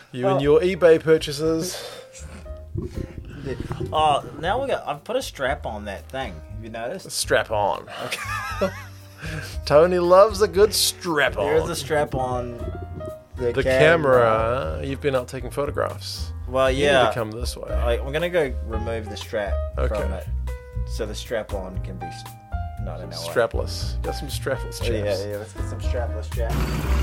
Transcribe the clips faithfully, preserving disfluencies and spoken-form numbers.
You and your eBay purchases. Oh, now we got. I've put a strap on that thing. Have you noticed? Strap on. Okay. Tony loves a good strap on. There's a strap on the, the camera. camera. You've been out taking photographs. Well, You yeah. need to come this way. I, I'm gonna go remove the strap Okay. from it, so the strap on can be s- not in our way. Strapless. Got some strapless chaps. Oh, yeah, yeah. Let's get some strapless chaps.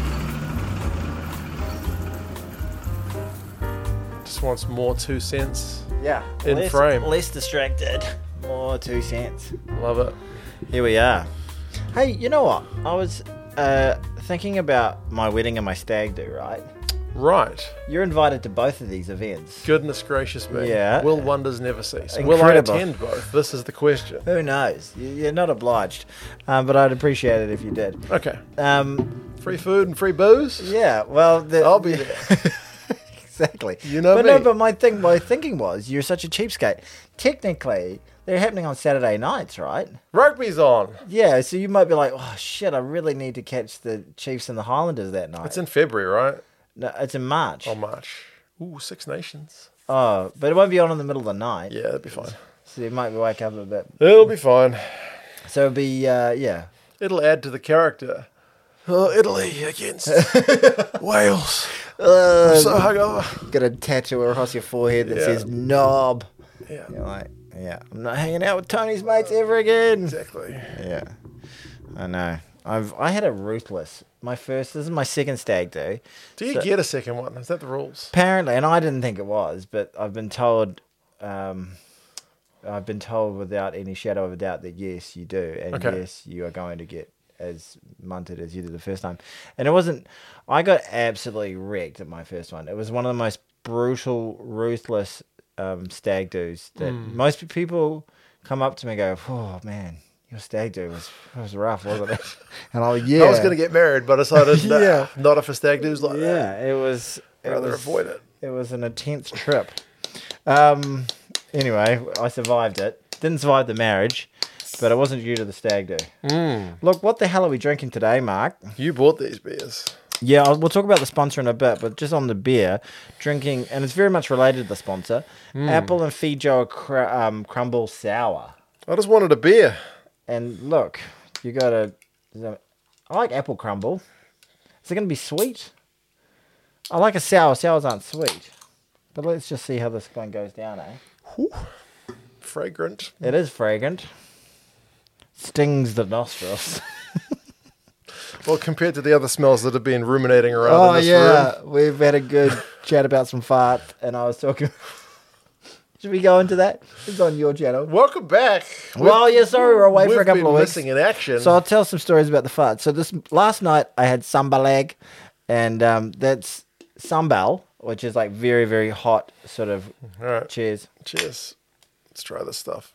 Just wants more two cents. Yeah. In less, frame. Less distracted. More two cents. Love it. Here we are. Hey, you know what? I was uh, thinking about my wedding and my stag do, right? Right. You're invited to both of these events. Goodness gracious me. Yeah. Will wonders never cease? Incredible. Will I attend both? This is the question. Who knows? You- You're not obliged, um, but I'd appreciate it if you did. Okay. Um, Free food and free booze? yeah. Well, the, I'll be there. Exactly. You know but me. no, but my thing, my thinking was, you're such a cheapskate. Technically, they're happening on Saturday nights, right? Rugby's on. Yeah. So you might be like, oh shit, I really need to catch the Chiefs and the Highlanders that night. It's in February, right? no, it's in March. Oh, March. Ooh, Six Nations. Oh, but it won't be on in the middle of the night. Yeah, that'd be fine. So you might wake up a bit. It'll be fine. So it'll be, uh, yeah. It'll add to the character. Oh, Italy against Wales. Uh, I'm so hungover. got a tattoo across your forehead that Yeah. says knob. Yeah, You're like, yeah, I'm not hanging out with Tony's mates ever again. exactly. Yeah, I know. I've I had a ruthless. My first. This is my second stag do. Do you So- get a second one? Is that the rules? Apparently, and I didn't think it was, but I've been told. Um, I've been told without any shadow of a doubt that yes, you do, and Okay. yes, you are going to get as munted as you did the first time. And it wasn't. I got absolutely wrecked at my first one. It was one of the most brutal, ruthless um, stag do's that Hmm. most people come up to me and go, "Oh man, your stag do was was rough, wasn't it?" And I'm like, "Yeah." I was going to get married, but I decided, nah, Yeah. not if a stag do's like that. Yeah, it was. It I'd rather was, avoid it. It was an intense trip. Um. Anyway, I survived it. Didn't survive the marriage, but it wasn't due to the stag do. Mm. Look, what the hell are we drinking today, Mark? You bought these beers. Yeah, I'll, we'll talk about the sponsor in a bit, but just on the beer, drinking, and it's very much related to the sponsor, Apple and Fijo cr- um, Crumble Sour. I just wanted a beer. And look, you got to... I like apple crumble. Is it going to be sweet? I like a sour. Sours aren't sweet. But let's just see how this one goes down, eh? Whew. Fragrant. It is fragrant. Stings the nostrils. Well, compared to the other smells that have been ruminating around Oh, in this yeah. room. We've had a good chat about some farts, and I was talking... Should we go into that? It's on your channel. Welcome back. Well, yeah, sorry, we're away for a We've couple been of weeks. missing in action. So I'll tell some stories about the farts. So this last night I had sambalag, and um, that's sambal, which is like very, very hot sort of... All right. Cheers. Cheers. Let's try this stuff.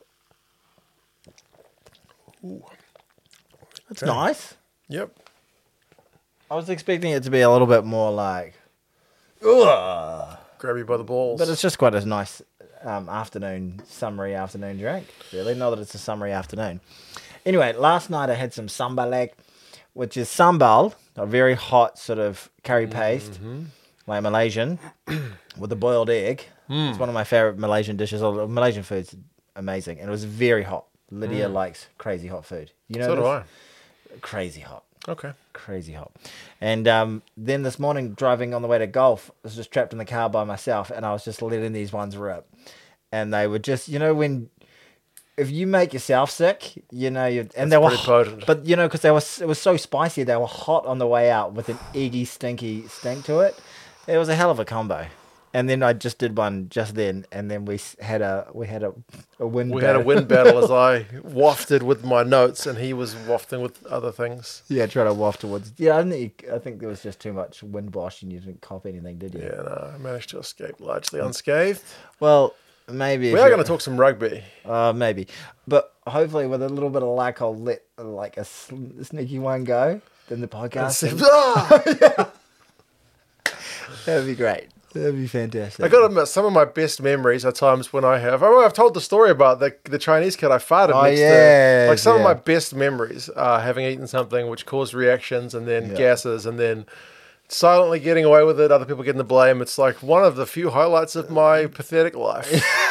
Ooh. It's Okay. nice. Yep. I was expecting it to be a little bit more like... Ugh. Grab you by the balls. But it's just quite a nice um, afternoon, summery afternoon drink, really. Not that it's a summery afternoon. Anyway, last night I had some sambalak, which is sambal, a very hot sort of curry paste, like Malaysian, with a boiled egg. It's one of my favorite Malaysian dishes. Although Malaysian food's amazing, and it was very hot. Lydia likes crazy hot food. You know, so do this? I. Crazy hot. Okay. Crazy hot. And um, then this morning, driving on the way to golf, I was just trapped in the car by myself, and I was just letting these ones rip. And they were just, you know, when if you make yourself sick, you know, you and they were, pretty potent. but you know, because they were, it was so spicy, they were hot on the way out with an eggy, stinky stink to it. It was a hell of a combo. And then I just did one just then, and then we s- had a we had a, a wind. We battle. had a wind battle as I wafted with my notes and he was wafting with other things. Yeah, try to waft towards. Yeah, I think you, I think there was just too much wind wash, and you didn't cop anything, did you? Yeah, no, I managed to escape largely unscathed. Well, maybe if We are you're- going to talk some rugby. Uh, maybe, but hopefully with a little bit of luck, I'll let uh, like a sl- sneaky one go. Then the podcast. Ah! That'd be great. That'd be fantastic. I got to admit, some of my best memories are times when I have. Oh, I've told the story about the the Chinese kid I farted Oh, next yeah, to. Like some yeah. of my best memories are having eaten something which caused reactions and then Yeah. gases and then silently getting away with it, other people getting the blame. It's like one of the few highlights of my pathetic life.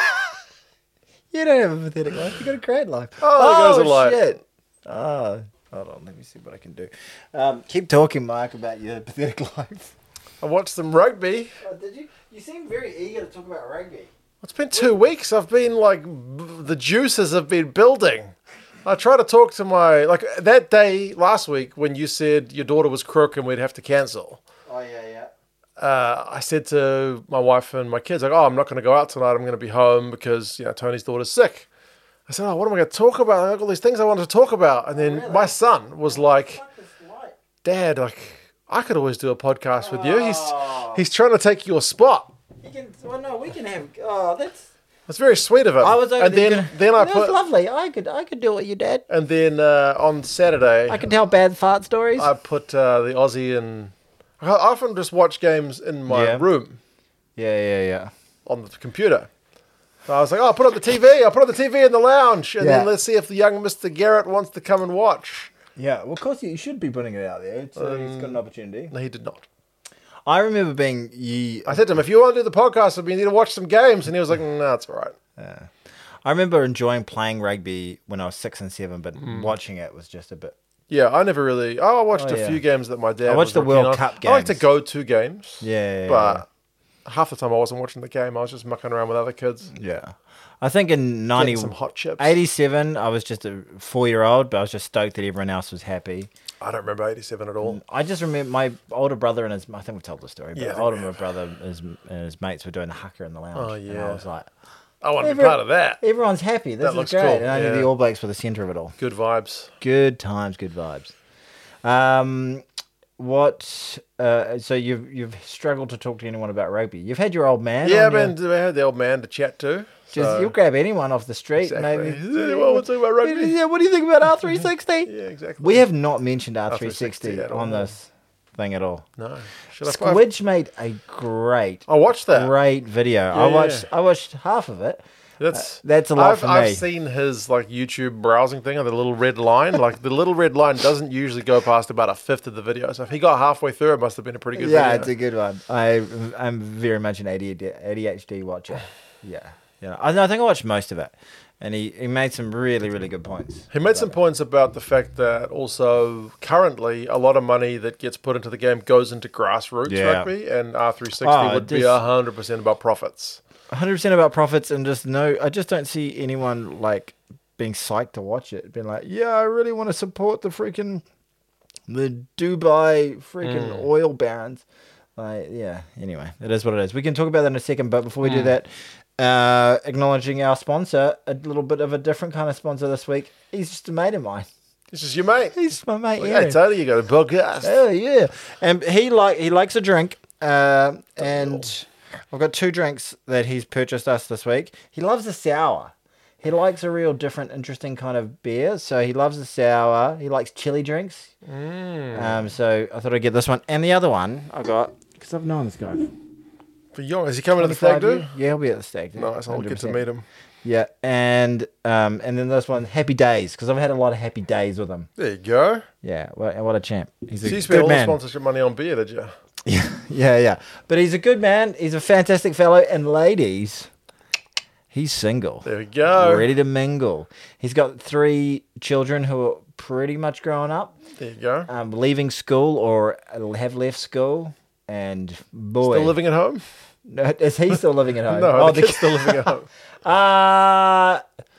You don't have a pathetic life. You got a great life. Oh, there goes a light. Shit. Oh, hold on. Let me see what I can do. Um, keep talking, Mark, about your pathetic life. I watched some rugby. Oh, did you? You seem very eager to talk about rugby. It's been two weeks. I've been like, b- the juices have been building. I try to talk to my, like that day last week when you said your daughter was crook and we'd have to cancel. Oh, yeah, yeah. Uh, I said to my wife and my kids, like, oh, I'm not going to go out tonight. I'm going to be home because, you know, Tony's daughter's sick. I said, oh, what am I going to talk about? I got all these things I wanted to talk about. And then really? my son was like, Dad, like, I could always do a podcast with you. He's Oh. he's trying to take your spot. You can, well, no, we can have, oh, that's, That's very sweet of him. I was over and there then, gonna- then I that put, was lovely. I could, I could do it with you, Dad. and then uh, on Saturday, I can tell bad fart stories. I put uh, the Aussie and I often just watch games in my Yeah. room yeah, yeah, yeah. on the computer. So I was like, oh, I'll put on the T V. I'll put on the T V in the lounge. And Yeah. then let's see if the young Mister Garrett wants to come and watch. Yeah, well, of course you should be putting it out there. It's, uh, he's got Um, an opportunity. No, he did not. I remember being ye. I said to him, if you want to do the podcast, we need to watch some games. And he was like, no, it's all right. Yeah. I remember enjoying playing rugby when I was six and seven, but Mm. watching it was just a bit. Yeah, I never really... Oh, I watched Oh, a yeah. few games that my dad I watched was the working World on. Cup I like to games. go to games. Yeah, yeah, But half the time I wasn't watching the game. I was just mucking around with other kids. yeah. I think in ninety, Getting some hot chips. eighty-seven, I was just a four-year-old, but I was just stoked that everyone else was happy. I don't remember eighty-seven at all. I just remember my older brother and his, I think we've told the story, but Yeah, I think older we have. brother and his, and his mates were doing the haka in the lounge. Oh, And yeah. I was like, I want to be Every- part of that. everyone's happy. This That is looks great. cool, And only yeah. the All Blacks were the centre of it all. Good vibes. Good times, good vibes. Um, what? Uh, so you've you've struggled to talk to anyone about rugby. You've had your old man. Yeah, on your- man, I had the old man to chat to. Just so- you'll grab anyone off the street. Exactly. Maybe. Does anyone want to talk about rugby? Yeah. What do you think about R three sixty? Yeah, exactly. We have not mentioned R three R three sixty sixty at on all. this thing at all. No. Should I Squidge made a great, I watched that. great video. I yeah, watched. yeah. I watched half of it. That's That's a lot I've, for I've me. seen his like YouTube browsing thing, or the little red line. Like the little red line doesn't usually go past about a fifth of the video. So if he got halfway through, it must have been a pretty good Yeah, video. it's a good one. I I'm very much an A D H D watcher. Yeah, yeah. I, I think I watched most of it, and he, he made some really really good points. He made some points about the fact that also currently a lot of money that gets put into the game goes into grassroots Yeah. rugby, and R three sixty Oh, would be this- one hundred percent about profits. one hundred percent about profits, and just no, I just don't see anyone like being psyched to watch it. Being like, yeah, I really want to support the freaking the Dubai freaking Mm. oil barons. Like, yeah. Anyway, it is what it is. We can talk about that in a second, but before we Mm. do that, uh, acknowledging our sponsor, a little bit of a different kind of sponsor this week. He's just a mate of mine. This is your mate. He's my mate. Like, Aaron. hey, Tony, you got a podcast. Oh yeah, and he like he likes a drink, uh, and I've got two drinks that he's purchased us this week. He loves a sour. He likes a real different, interesting kind of beer. So he loves a sour. He likes chili drinks. Mm. Um, so I thought I'd get this one, and the other one I got because I've known this guy. For young, is he coming to the stag twenty-five do? years. Yeah, he'll be at the stag do. Nice, I'll get to one hundred percent. meet him. Yeah, and um, and then this one, Happy Days, because I've had a lot of happy days with him. There you go. Yeah, what, what a champ. He's a So you spent good all the man. sponsorship money on beer, did you? Yeah, yeah, yeah. But he's a good man. He's a fantastic fellow. And ladies, he's single, There we go. ready to mingle. He's got three children who are pretty much growing up, There you go. um, leaving school or have left school. And boy, Still living at home? No, is he still living at home? No, oh, the kid's still living at home. Uh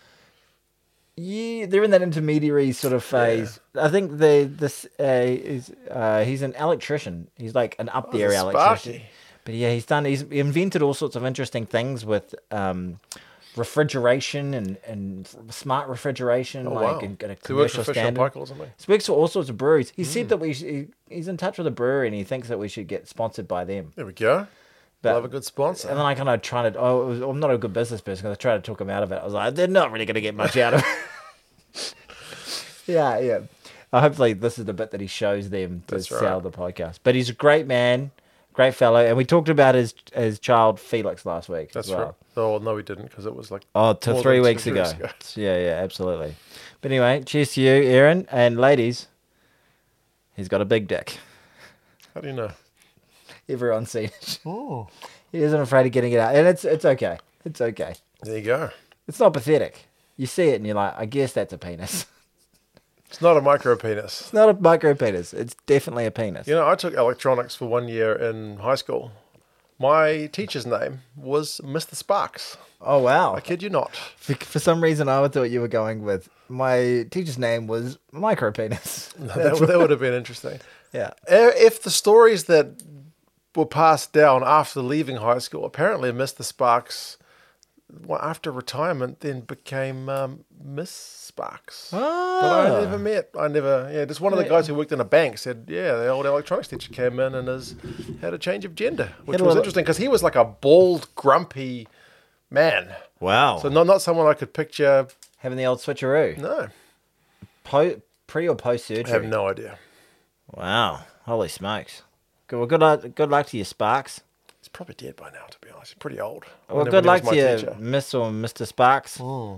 yeah, they're in that intermediary sort of phase. I think they this uh, is uh, he's an electrician. He's like an up there Oh, electrician. Sparky. But yeah, he's done. He's invented all sorts of interesting things with um, refrigeration and, and smart refrigeration, Oh, like wow. and, and a So he works for commercial Fisher standard. Paykel or something. He works for all sorts of breweries. He Mm. said that we sh- he, he's in touch with a brewery and he thinks that we should get sponsored by them. There we go. But- Love a good sponsor. And then I kind of tried to. Oh, it was, I'm not a good business person because I tried to talk him out of it. I was like, they're not really going to get much out of it. yeah, yeah. Uh, hopefully, this is the bit that he shows them to That's sell right. the podcast. But he's a great man, great fellow, and we talked about his his child Felix last week. That's as well. right. Oh, no, we didn't because it was like. Oh, to more three than two weeks ago. weeks ago. Yeah, yeah, absolutely. But anyway, cheers to you, Aaron, and ladies. He's got a big dick. How do you know? Everyone's seen it. Oh. He isn't afraid of getting it out. And it's it's okay. It's okay. There you go. It's not pathetic. You see it and you're like, I guess that's a penis. It's not a micro penis. It's not a micro penis. It's definitely a penis. You know, I took electronics for one year in high school. My teacher's name was Mister Sparks. Oh, wow. I kid you not. For, for some reason, I thought you were going with my teacher's name was micro penis. That, that would have been interesting. Yeah. If the stories that were passed down after leaving high school, apparently Mister Sparks, well, after retirement, then became um, Miss Sparks. Ah. But I never met. I never. Yeah, just one of the guys who worked in a bank said, yeah, the old electronics teacher came in and has had a change of gender, which Had a was little- interesting because he was like a bald, grumpy man. Wow. So not not someone I could picture. Having the old switcheroo. No, Po- pre or post I surgery? have no idea. Wow. Holy smokes. Good, well, good, luck, good luck to you, Sparks. He's probably dead by now, to be honest. He's pretty old. Well, Whenever good he was luck my to you, teacher. Miss or Mister Sparks. Hmm.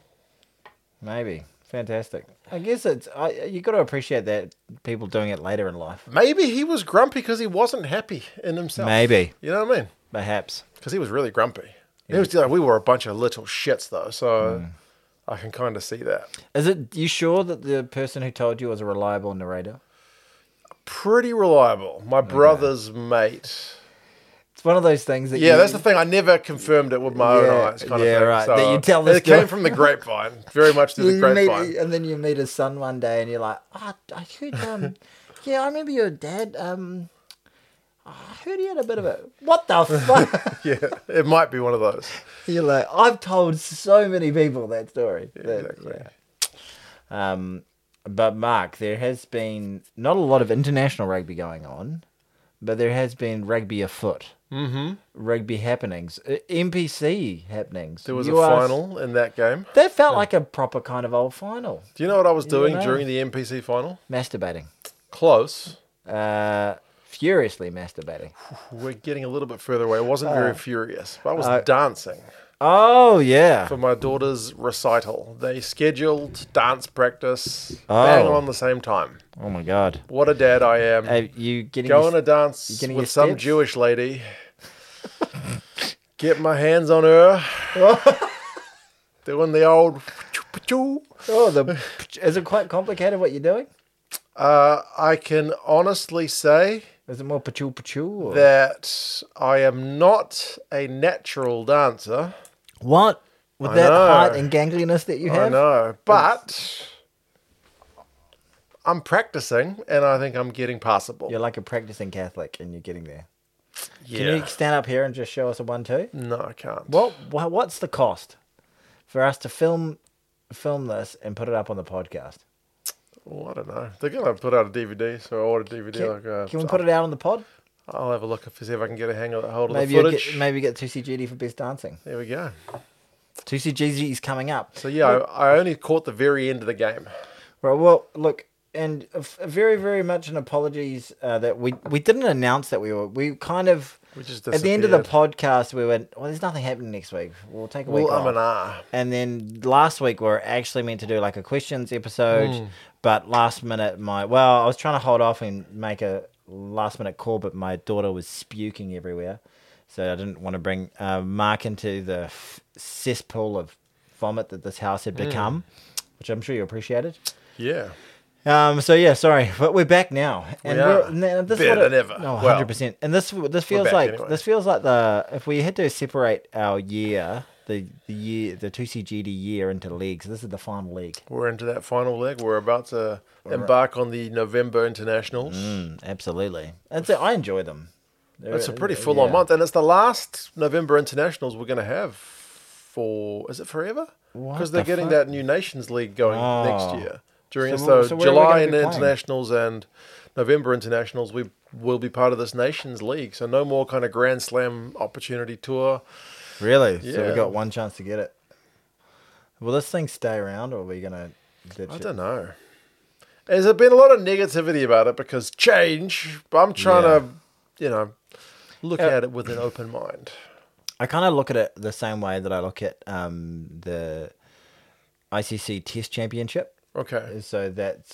Maybe. Fantastic. I guess it's I, you got to appreciate that people doing it later in life. Maybe he was grumpy because he wasn't happy in himself. Maybe. You know what I mean? Perhaps. Because he was really grumpy. He was like, we were a bunch of little shits, though, so I can kind of see that. Is it you sure that the person who told you was a reliable narrator? Pretty reliable. My brother's mate. It's one of those things that Yeah, you, that's the thing. I never confirmed it with my Yeah, own eyes, kind yeah, of thing. right. So That you tell this it came guy- from the grapevine, very much through the you grapevine. meet, and then you meet his son one day, and you're like, "Oh, I heard, um, yeah, I remember your dad. Um, I heard he had a bit of a what the fuck." Yeah, it might be one of those. You're like, I've told so many people that story. That- Exactly. yeah. Um, but Mark, there has been not a lot of international rugby going on, but there has been rugby afoot. Mm-hmm. Rugby happenings, uh, N P C happenings. There was You a are- final in that game. That felt like a proper kind of old final. Do you know what I was doing know. during the N P C final? Masturbating. Close. Uh, furiously masturbating. We're getting a little bit further away. I wasn't very furious, but I was uh, dancing Oh, yeah. for my daughter's recital. They scheduled dance practice Oh. bang on the same time. Oh, my God. What a dad I am. Hey, you getting Going your, to dance you getting with your some steps? Jewish lady. Get my hands on her. Doing the old. Oh, the, is it quite complicated what you're doing? Uh, I can honestly say Is it more pachoo pachoo? Or? that I am not a natural dancer. What? With I that know. height and gangliness that you I have? know, but I'm practicing, and I think I'm getting passable. You're like a practicing Catholic and you're getting there. Yeah. Can you stand up here and just show us a one, two? No, I can't. What, wha- what's the cost for us to film film this and put it up on the podcast? Well, I don't know. They're gonna put out a D V D, so I ordered a D V D. Can, like, uh, can we put it out on the pod? I'll have a look if see if I can get a hang of hold of Maybe the you'll footage. get maybe get two C G D for best dancing. There we go. two C G D is coming up. So yeah, I, I only caught the very end of the game. Right, well, look, and a f- very, very much an apologies uh, that we we didn't announce that we were. We kind of We just at the end of the disappeared. podcast we went. Well, there's nothing happening next week. We'll take a Well, week I'm off. an ah. And then last week we were actually meant to do like a questions episode, Hmm. but last minute my well, I was trying to hold off and make a last minute call, but my daughter was spuking everywhere, so I didn't want to bring uh, Mark into the f- cesspool of vomit that this house had Hmm. become, which I'm sure you appreciated. Yeah. Um. So yeah, sorry, but we're back now, and We we're are. now this Better what it- than ever. No, Well, hundred percent. And this this feels back like anyway. this feels like the if we had to separate our year, the the year the two C G D year into leagues. This is the final league. We're into that final leg. We're about to embark on the November internationals. Mm, absolutely. That's it. I enjoy them. They're- It's a pretty uh, full-on yeah. month, and it's the last November internationals we're going to have for. Is it forever? What Because they're the getting fuck? that new Nations League going Oh. next year. During So so, wh- so where are we July gonna in be the playing? internationals and November internationals, we will be part of this Nations League. So no more kind of Grand Slam opportunity tour. Really? So we Yeah. got one chance to get it. Will this thing stay around, or are we gonna ditch I it? don't know. There's been a lot of negativity about it because change. But I'm trying Yeah. to, you know, look Yeah. at it with an open mind. I kind of look at it the same way that I look at um, the I C C Test Championship. Okay. So that's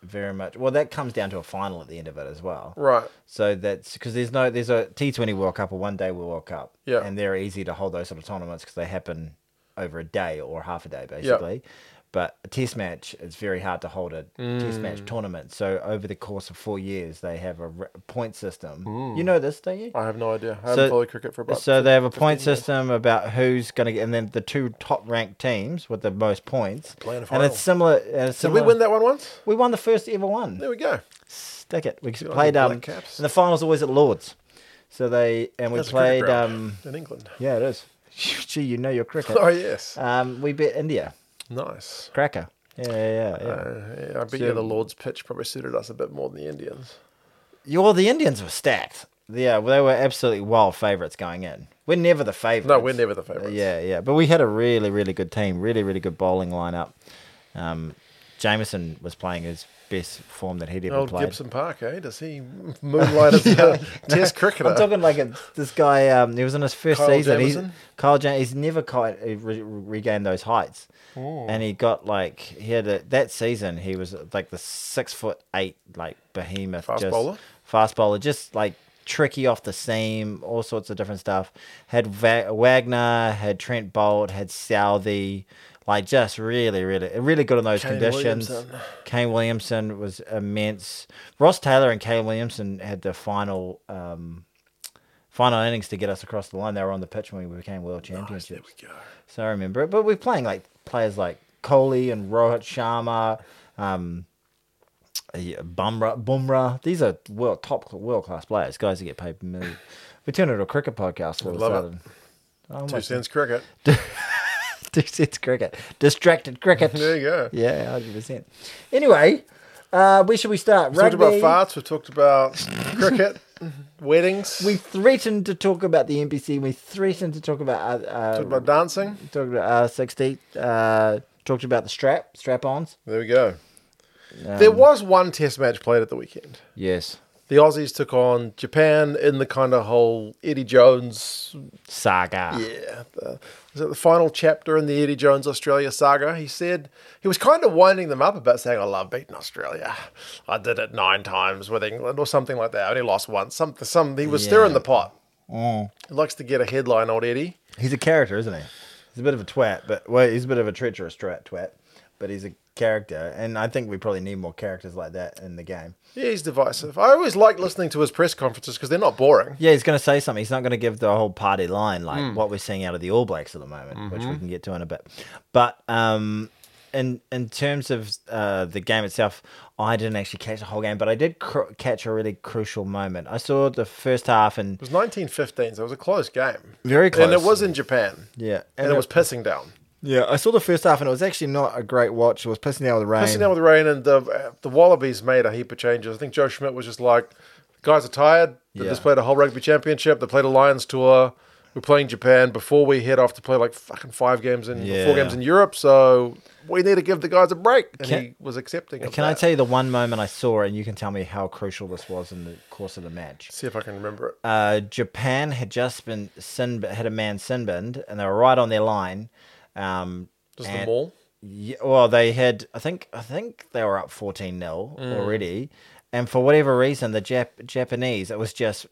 very much. Well, that comes down to a final at the end of it as well. Right. So that's because there's no there's a T twenty World Cup or one day World Cup. Yeah. And they're easy to hold those sort of tournaments because they happen over a day or half a day basically. But a test match, it's very hard to hold a mm. test match tournament. So over the course of four years, they have a re- point system. Mm. You know this, don't you? I have no idea. I so, haven't followed cricket for about So they have a point years. system about who's going to get, and then the two top ranked teams with the most points. Playing a and final. it's similar. And it's Did similar. we win that one once? We won the first ever one. There we go. Stick it. We Good played on um, you, Black Caps. and the finals always at Lords. So they and we That's a played cricket ground um in England. yeah it is. Gee, you know your cricket. Oh yes. Um, we beat India. Nice. Cracker. Yeah, yeah, yeah. yeah. Uh, yeah I bet So- you the Lord's pitch probably suited us a bit more than the Indians. Well, the Indians were stacked. Yeah, well, they were absolutely wild favourites going in. We're never the favourites. No, we're never the favourites. Yeah, yeah. But we had a really, really good team. Really, really good bowling lineup. Um, Jameson was playing his best form that he'd ever Old played. Gibson Park, eh? Does he moonlight as a test cricketer? I'm talking like a, this guy. Um, he was in his first Kyle season. He's, Jamieson? Kyle James. He's never quite uh, re- regained those heights, Oh. and he got like he had a, that season. He was like the six foot eight like behemoth, Fast just, bowler? fast bowler, just like tricky off the seam, all sorts of different stuff. Had Va- Wagner, had Trent Bolt, had Southey. Like just really, really, really good in those Kane conditions. Williamson. Kane Williamson was immense. Ross Taylor and Kane Williamson had the final, um, final innings to get us across the line. They were on the pitch when we became world Nice, championships. there we go. So I remember it. But we're playing like players like Kohli and Rohit Sharma, um, yeah, Bumrah, Bumrah. These are world top world class players, guys that get paid millions. We turned it into a cricket podcast all of a Love it. sudden. Oh, Two my- cents cricket. Two cents cricket. Distracted cricket. There you go. Yeah, one hundred percent. Anyway, uh, where should we start? We've talked Rugby. about farts. We've talked about cricket, weddings. We threatened to talk about the N B C. We threatened to talk about uh, uh, talked about dancing. talked about R sixty. Uh, talked about the strap, strap-ons. There we go. Um, There was one test match played at the weekend. yes, The Aussies took on Japan in the kind of whole Eddie Jones. saga. Yeah. The, was it the final chapter in the Eddie Jones Australia saga? He said, he was kind of winding them up about saying, I love beating Australia. I did it nine times with England or something like that. I only lost once. Some, some, he was Yeah. stirring the pot. Mm. He likes to get a headline, old Eddie. He's a character, isn't he? He's a bit of a twat, but well, he's a bit of a treacherous twat, twat. But he's a character, and I think we probably need more characters like that in the game. Yeah, he's divisive. I always like listening to his press conferences because they're not boring. Yeah, he's going to say something. He's not going to give the whole party line like what we're seeing out of the All Blacks at the moment, which we can get to in a bit. But um, in in terms of uh, the game itself, I didn't actually catch the whole game, but I did cr- catch a really crucial moment. I saw the first half and It was nineteen fifteen, so it was a close game. very close. And it was in Japan. yeah, And, it was pissing down. yeah. I saw the first half and it was actually not a great watch. It was pissing down with the rain. Pissing down with the rain, and the, the Wallabies made a heap of changes. I think Joe Schmidt was just like, guys are tired. They Yeah. just played a whole rugby championship. They played a Lions tour. We're playing Japan before we head off to play like fucking five games in, Yeah. four games in Europe. So we need to give the guys a break. And Can- he was accepting of Can I that. tell you the one moment I saw, and you can tell me how crucial this was in the course of the match? See if I can remember it. Uh, Japan had just been sin had a man sin binned, and they were right on their line. Um, Just the and- maul. Yeah, well, they had. I think. I think they were up fourteen nil Mm. already, and for whatever reason, the Jap- Japanese. It was just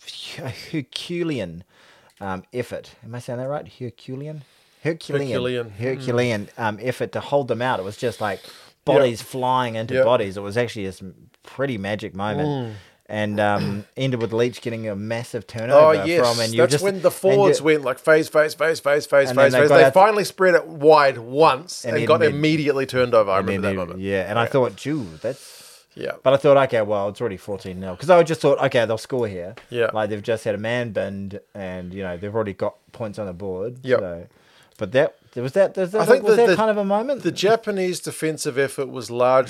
a Herculean um, effort. Am I saying that right? Herculean. Herculean. Herculean. Herculean um, effort to hold them out. It was just like bodies flying into Yep. bodies. It was actually a pretty magic moment. Mm. And um, ended with Leach getting a massive Oh, turnover yes. from, and you That's just when the and forwards you- went like phase, phase, phase, phase, phase, And then phase, they phase. got They out- finally spread it wide once And and, then got they- immediately turned over. I and then remember that they- moment. yeah, and I thought, gee, that's. Yeah. But I thought, okay, well, it's already fourteen nil. Because I just thought, okay, they'll score here. Yeah. Like, they've just had a man binned, and, you know, they've already got points on the board. Yep. So. But that, was that, was that, I think was the- that the- kind of a moment? The Japanese defensive effort was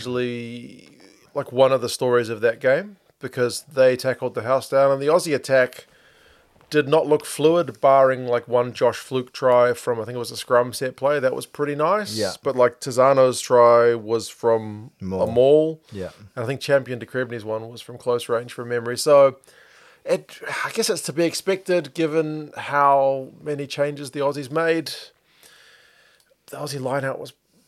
largely like one of the stories of that game because they tackled the house down, and the Aussie attack did not look fluid, barring like one Josh Fluke try from, I think it was a scrum set play. That was pretty nice. Yeah. But like Tizano's try was from Maul. a maul. Yeah. And I think Champion de Krebny's one was from close range from memory. So it, I guess it's to be expected given how many changes the Aussies made. The Aussie lineout was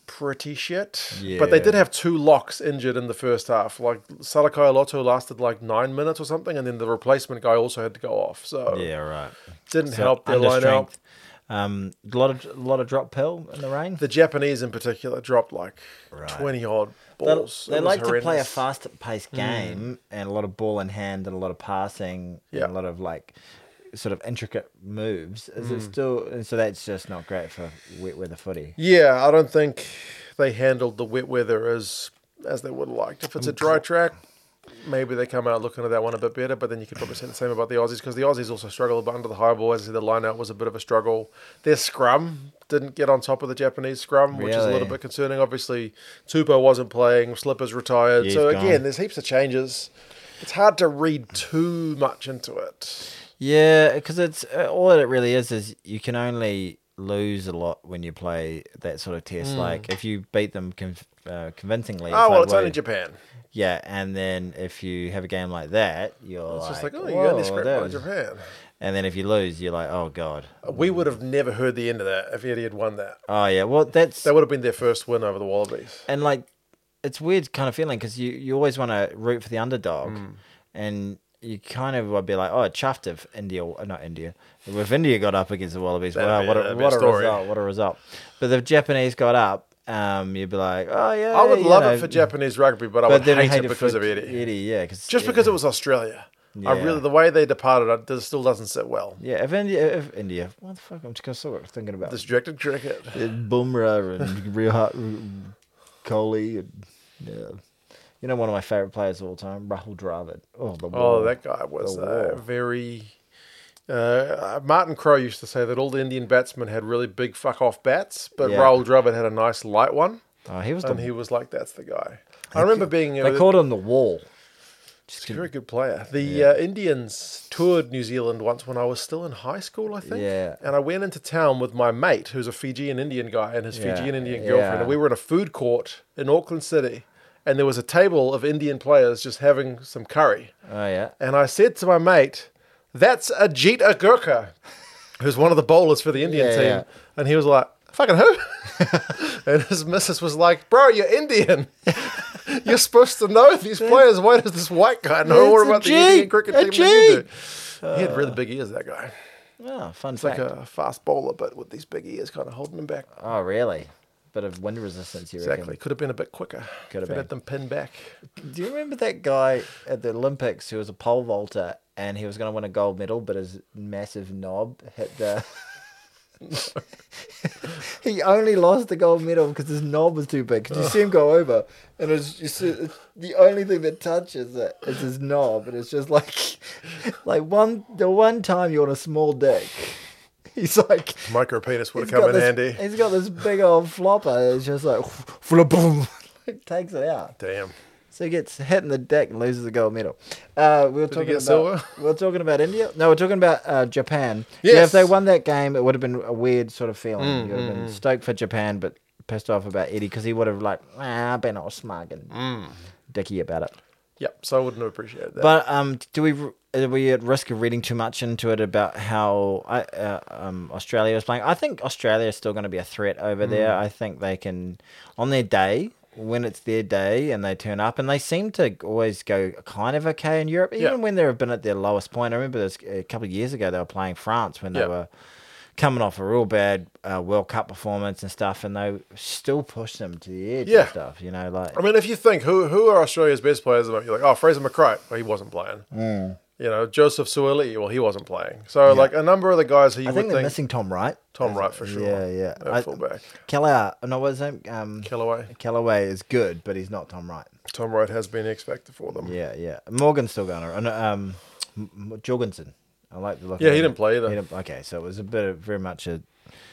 pretty shit. Yeah. But they did have two locks injured in the first half. Like Salakai Lotto lasted like nine minutes or something, and then the replacement guy also had to go off. So Yeah, right. didn't So, help their under line out. strength. Um, a lot of a lot of drop pill in the rain. The Japanese in particular dropped like Right. twenty odd They, balls. they It was like to play a horrendous. fast-paced game and a lot of ball in hand and a lot of passing Yeah. and a lot of like sort of intricate moves. Is Mm. it still? and So that's just not great for wet weather footy. Yeah, I don't think they handled the wet weather as as they would have liked. If it's a dry track, maybe they come out looking at that one a bit better, but then you could probably say the same about the Aussies, because the Aussies also struggled a bit under the high ball. As I said, the line-out was a bit of a struggle. Their scrum didn't get on top of the Japanese scrum, which is a little Really? bit concerning. Obviously, Tupou wasn't playing, Slippers retired. Yeah, so he's again, gone. there's heaps of changes. It's hard to read too much into it. Yeah, because it's uh, all it really is is you can only lose a lot when you play that sort of test. Like if you beat them conv- uh, convincingly, Hmm. Oh, well, like, it's only well, Japan. yeah, and then if you have a game like that, you're It's like, just like, oh, you "Whoa, only scraped that by was-" Japan. And then if you lose, you're like, oh god. We would have never heard the end of that if Eddie had won that. Oh yeah, well that's That would have been their first win over the Wallabies. and like it's weird kind of feeling because you, you always want to root for the underdog, Hmm. and you kind of would be like, oh, chuffed if India, uh, not India, if India got up against the Wallabies, That'd wow, be- what a, that'd be what a a story. result, what a result. But if Japanese got up, um, you'd be like, oh yeah, I would you love know, it for Japanese rugby, but I but would then hate hate it because for of Eddie. Eddie, yeah, cause Just because it was Australia. I Yeah. really, the way they departed, it does- still doesn't sit well. yeah, if India, if India, what the fuck, I'm just sort of thinking about Distracted cricket. Bumrah and Rehat Kohli, and yeah. You know, one of my favorite players of all time, Rahul Dravid. Oh, the Oh, wall. that guy was The uh, wall. very. Uh, Martin Crowe used to say that all the Indian batsmen had really big fuck off bats, but Yeah. Rahul Dravid had a nice light one, Oh, he was the. and he was like, "That's the guy." I remember being. They uh, called him the wall. He's a very good player. The uh, Indians toured New Zealand once when I was still in high school, I think. Yeah. And I went into town with my mate, who's a Fijian Indian guy, and his Yeah, Fijian Indian yeah. girlfriend. And we were in a food court in Auckland City, and there was a table of Indian players just having some curry. Oh yeah. And I said to my mate, "That's Ajit Agurkha, who's one of the bowlers for the Indian Yeah, team." yeah. And he was like, "Fucking who?" And his missus was like, "Bro, you're Indian. You're supposed to know these players. Why does this white guy know That's more a about the G, Indian cricket a team than you G." do?" He had really big ears, that guy. Oh, fun It's fact. like a fast bowler, but with these big ears kind of holding him back. Oh, really? Bit of wind resistance, you Exactly. reckon? Could have been a bit quicker. Could have If it had been. them pinned back. Do you remember that guy at the Olympics who was a pole vaulter and he was going to win a gold medal, but his massive knob hit the. He only lost the gold medal because his knob was too big. Because you see him go over, and it's, you see, it's the only thing that touches it is his knob, and it's just like, like one the one time you're on a small dick, he's like, Micro penis would he's have come got in this, handy. He's got this big old flopper. It's just like, full of boom, takes it out. Damn. So he gets hit in the deck and loses the gold medal. Uh, we were he talking get about silver? we were talking about India. No, we're talking about uh, Japan. Yeah, Yes. if they won that game, it would have been a weird sort of feeling. Mm, you would have mm, been stoked for Japan, but pissed off about Eddie because he would have like, ah, been all smug and Mm. dicky about it. Yep. So I wouldn't have appreciated that. But um, do we are we at risk of reading too much into it about how I, uh, um, Australia is playing? I think Australia is still going to be a threat over Mm. there. I think they can, on their day, when it's their day and they turn up, and they seem to always go kind of okay in Europe, even Yeah. when they've been at their lowest point. I remember this a couple of years ago they were playing France when they Yeah. were coming off a real bad uh, World Cup performance and stuff, and they still pushed them to the edge Yeah. and stuff. You know, like I mean, if you think who who are Australia's best players, you're like, oh, Fraser McRae, well, he wasn't playing. Mm. You know, Joseph Suoli, well, he wasn't playing. So, like, a number of the guys who you I would think they're think, missing Tom Wright. Tom Wright for sure. Yeah, yeah. At I- fullback. Keller, no, what's his name? Um, Kellaway. Callaway is good, but he's not Tom Wright. Tom Wright has been X factor for them. Yeah, yeah. Morgan's still going around. Um, M- M- Jorgensen. I like the look. Yeah, of he him. didn't play either. He didn't- okay, so it was a bit of very much a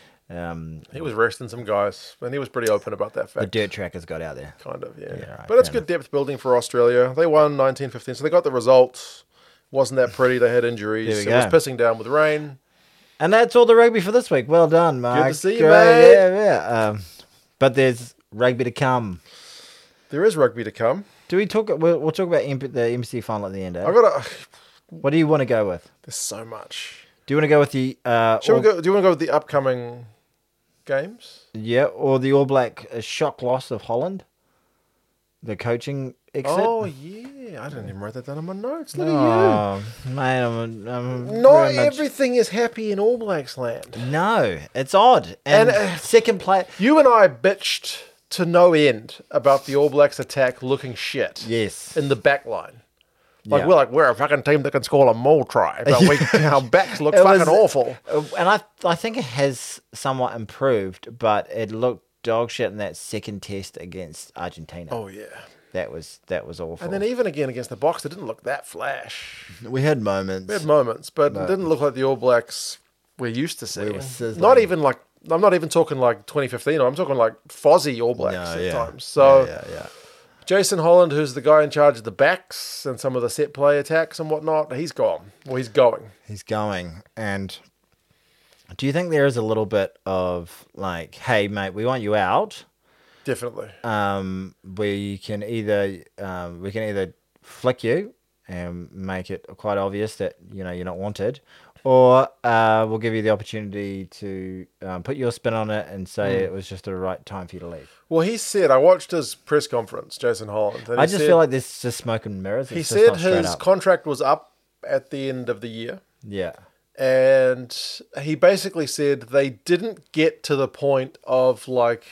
um, He was resting some guys, and he was pretty open about that the fact. dirt trackers got out there. Kind of, yeah. Yeah, right, but it's fair good depth building for Australia. They won nineteen fifteen, so they got the results. Wasn't that pretty? They had injuries. There we It was go. pissing down with rain. And that's all the rugby for this week. Well done, Mark. to see you, Great, mate. Yeah, yeah. Um, but there's rugby to come. There is rugby to come. Do we talk? We'll, we'll talk about M- the M C final at the end. Eh? I got to. What do you want to go with? There's so much. Do you want to go with the? Uh, Shall we or- go? Do you want to go with the upcoming games. Yeah, or the All Black uh, shock loss of Holland. The coaching exit. Oh yeah, I didn't even write that down on my notes. Look at Oh, mate, I'm, I'm you. Not very much- everything is happy in All Blacks land. No, it's odd. And, And, uh, second play. You and I bitched to no end about the All Blacks attack looking shit. Yes. In the back line. Like, Yeah. we're like, we're a fucking team that can score a maul try. But we, our backs look It fucking was- awful. Uh, And I, I think it has somewhat improved, but it looked dog shit in that second test against Argentina. Oh, yeah. That was that was awful. And then even again against the Box, it didn't look that flash. we had moments. We had moments, but it didn't look like the All Blacks we're used to seeing. were sizzling. Not even like, I'm not even talking like twenty fifteen, I'm talking like Fozzie All Blacks No, at yeah. times. So yeah, yeah, yeah. Jason Holland, who's the guy in charge of the backs and some of the set play attacks and whatnot, he's gone. Well, he's going. He's going. And do you think there is a little bit of like, hey, mate, we want you out. Definitely. Um, we can either um, we can either flick you and make it quite obvious that you know you're not wanted, or uh, we'll give you the opportunity to um, put your spin on it and say it was just the right time for you to leave. Well, he said, I watched his press conference, Jason Holland. And I he just said, feel like there's just smoke and mirrors. he It's just said not straight his up. contract was up at the end of the year. yeah. And he basically said they didn't get to the point of like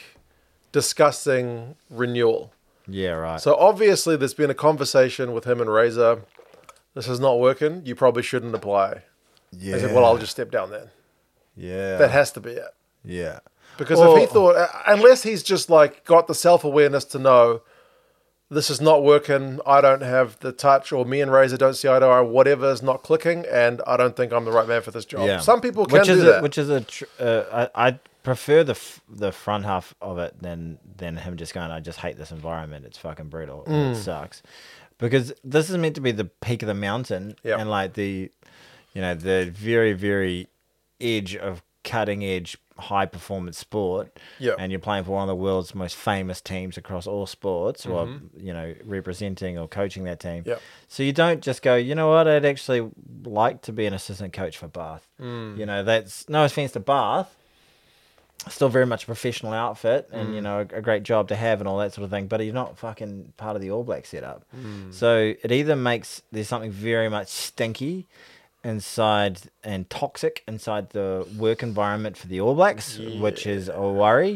discussing renewal. Yeah, right. So obviously there's been a conversation with him and Razor. This is not working. You probably shouldn't apply. yeah. He said, well, I'll just step down then. yeah. That has to be it. yeah. Because Or- if he thought, uh, unless he's just like got the self-awareness to know this is not working, I don't have the touch, or me and Razor don't see eye to eye, whatever is not clicking, and I don't think I'm the right man for this job. Yeah. Some people can which do is that. A, which is a tr- uh, I I prefer the f- the front half of it than than him just going, I just hate this environment. It's fucking brutal. and Mm. It sucks. Because this is meant to be the peak of the mountain Yep. and like the you know the very very edge of cutting edge high performance sport. Yep. And you're playing for one of the world's most famous teams across all sports, or Mm-hmm. you know representing or coaching that team. Yep. So you don't just go, you know what, I'd actually like to be an assistant coach for Bath. Mm. You know, that's no offense to Bath, still very much a professional outfit and, Mm. you know, a, a great job to have and all that sort of thing, but you're not fucking part of the All Black setup. Mm. So it either makes there's something very much stinky inside and toxic inside the work environment for the All Blacks, which is a worry,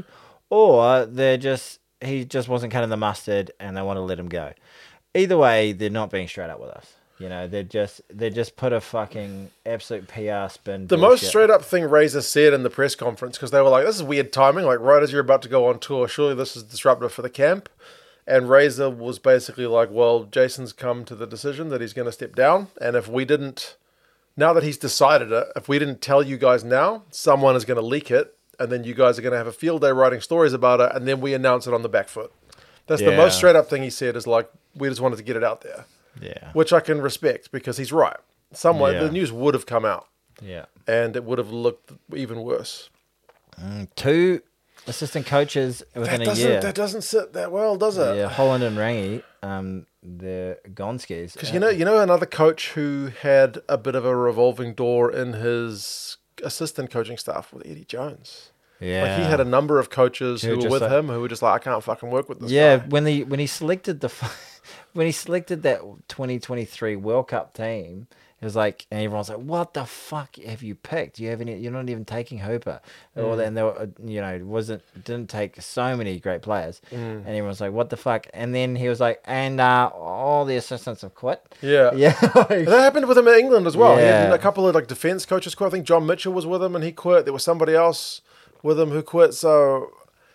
or they're just he just wasn't cutting the mustard and they want to let him go. Either way, they're not being straight up with us. You know, they're just they just put a fucking absolute P R spin. The most straight up thing Razor said in the press conference, because they were like, this is weird timing, like right as you're about to go on tour, surely this is disruptive for the camp. And Razor was basically like, well, Jason's come to the decision that he's going to step down. And if we didn't, now that he's decided it, if we didn't tell you guys now, someone is going to leak it. And then you guys are going to have a field day writing stories about it. And then we announce it on the back foot. That's the Yeah. most straight up thing he said, is like, we just wanted to get it out there. Yeah. Which I can respect, because he's right. Somewhere Yeah. the news would have come out. Yeah. And it would have looked even worse. Mm, two assistant coaches within That a doesn't, year. that doesn't sit that well, does it? Yeah, Holland and Rangi, um, the Gonskis. Because you know, you know another coach who had a bit of a revolving door in his assistant coaching staff with Eddie Jones. yeah, Like he had a number of coaches Who who were just with like- him who were just like, I can't fucking work with this yeah. guy. When he when he selected the f- when he selected that twenty twenty-three World Cup team, it was like, and everyone's like, "What the fuck have you picked? You haven't. You're not even taking Hooper." Or then there, were, you know, wasn't didn't take so many great players, and everyone's like, "What the fuck?" And then he was like, "And uh, all the assistants have quit." Yeah. Yeah, And that happened with him in England as well. He had Yeah. a couple of like defense coaches quit. I think John Mitchell was with him and he quit. There was somebody else with him who quit. So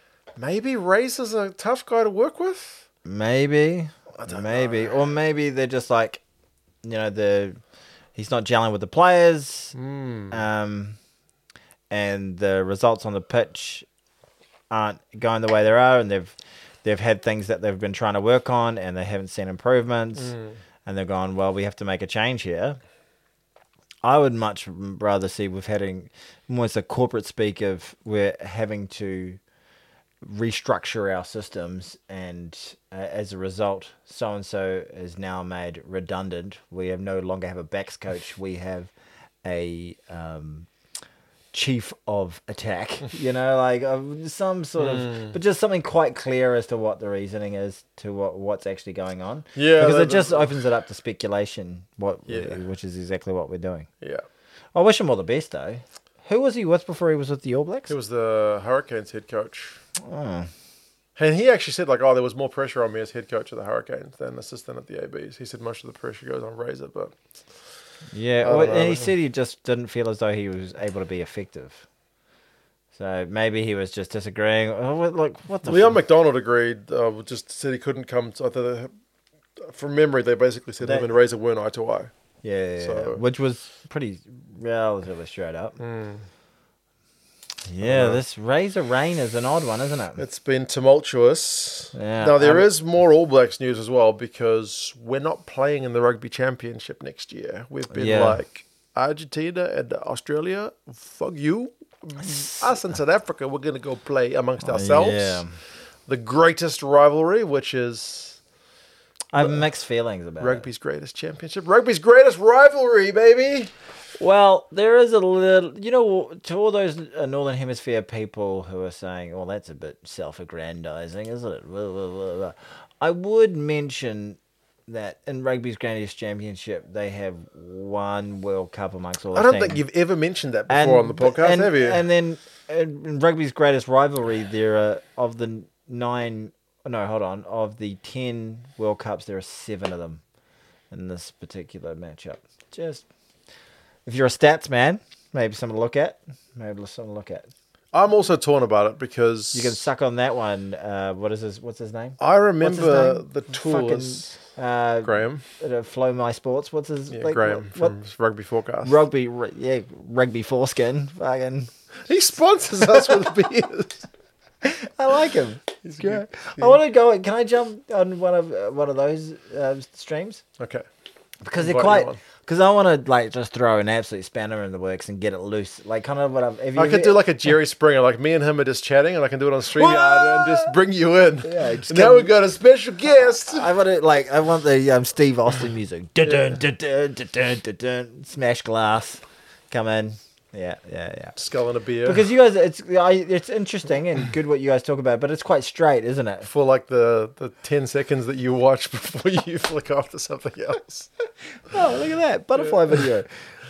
maybe Razor's a tough guy to work with. maybe, don't maybe, or maybe they're just like, you know, the he's not gelling with the players, Hmm. um, and the results on the pitch aren't going the way they are, and they've they've had things that they've been trying to work on, and they haven't seen improvements, and they're going, well, we have to make a change here. I would much rather see we've had almost a corporate speak of we're having to restructure our systems, and uh, as a result, so and so is now made redundant. We have no longer have a backs coach. We have a um, chief of attack, you know, like uh, some sort of, but just something quite clear as to what the reasoning is to what what's actually going on. Yeah, because that- it just opens it up to speculation. What, Yeah. which is exactly what we're doing. Yeah. I wish him all the best though. Who was he with before he was with the All Blacks? He was the Hurricanes head coach. Oh. And he actually said, like, oh, there was more pressure on me as head coach of the Hurricanes than assistant at the A Bs. He said most of the pressure goes on Razor, but Yeah, I well, don't know. and he said he just didn't feel as though he was able to be effective. So maybe he was just disagreeing. Oh, what- like what the? Leon f- McDonald agreed, uh, just said he couldn't come. To, I thought they- from memory, they basically said That- him and Razor weren't eye to eye. yeah, yeah, So- yeah, which was pretty relatively straight up. Mm. Yeah, Uh, this Razor Rain is an odd one, isn't it? It's been tumultuous. Yeah, now, there um, is more All Blacks news as well because we're not playing in the Rugby Championship next year. We've been Yeah. like, Argentina and Australia, fuck you. Us and South Africa, we're going to go play amongst ourselves. Yeah, The greatest rivalry, which is I have mixed feelings about it. rugby's greatest championship. Rugby's greatest rivalry, baby. Well, there is a little, you know, to all those uh, Northern Hemisphere people who are saying, well, that's a bit self-aggrandizing, isn't it? Blah, blah, blah, blah. I would mention that in Rugby's Greatest Championship, they have one World Cup amongst all the I don't teams. think you've ever mentioned that before on the podcast, and, have you? And then in, in Rugby's Greatest Rivalry, there are, of the nine, no, hold on, of the ten World Cups, there are seven of them in this particular matchup. Just... if you're a stats man, maybe something to look at. Maybe something to look at. I'm also torn about it because You can suck on that one. Uh, what is his? What's his name? I remember name? the tours. Fucking, uh, Graham. uh, Flow My Sports. What's his? Yeah, like, Graham what, from Rugby Forecast. what, rugby? ru- Yeah, rugby foreskin. Fucking. He sponsors us with beers. I like him. He's Yeah. good. I want to go. Can I jump on one of uh, one of those uh, streams? Okay. Because they're Invite quite. you on. Because I want to like just throw an absolute spanner in the works and get it loose, like kind of what I've. Have you I could ever- do like a Jerry Springer, like me and him are just chatting, and I can do it on StreamYard and just bring you in. Yeah, just And now come- we've got a special guest. I want it like I want the um, Steve Austin music. Dun, dun, dun, dun, dun, dun, dun, dun. Smash glass, come in. Yeah, yeah, yeah. Skull and a beer. Because you guys, it's I, it's interesting and good what you guys talk about, but it's quite straight, isn't it? for like the, the ten seconds that you watch before you flick off to something else. Oh, look at that butterfly video.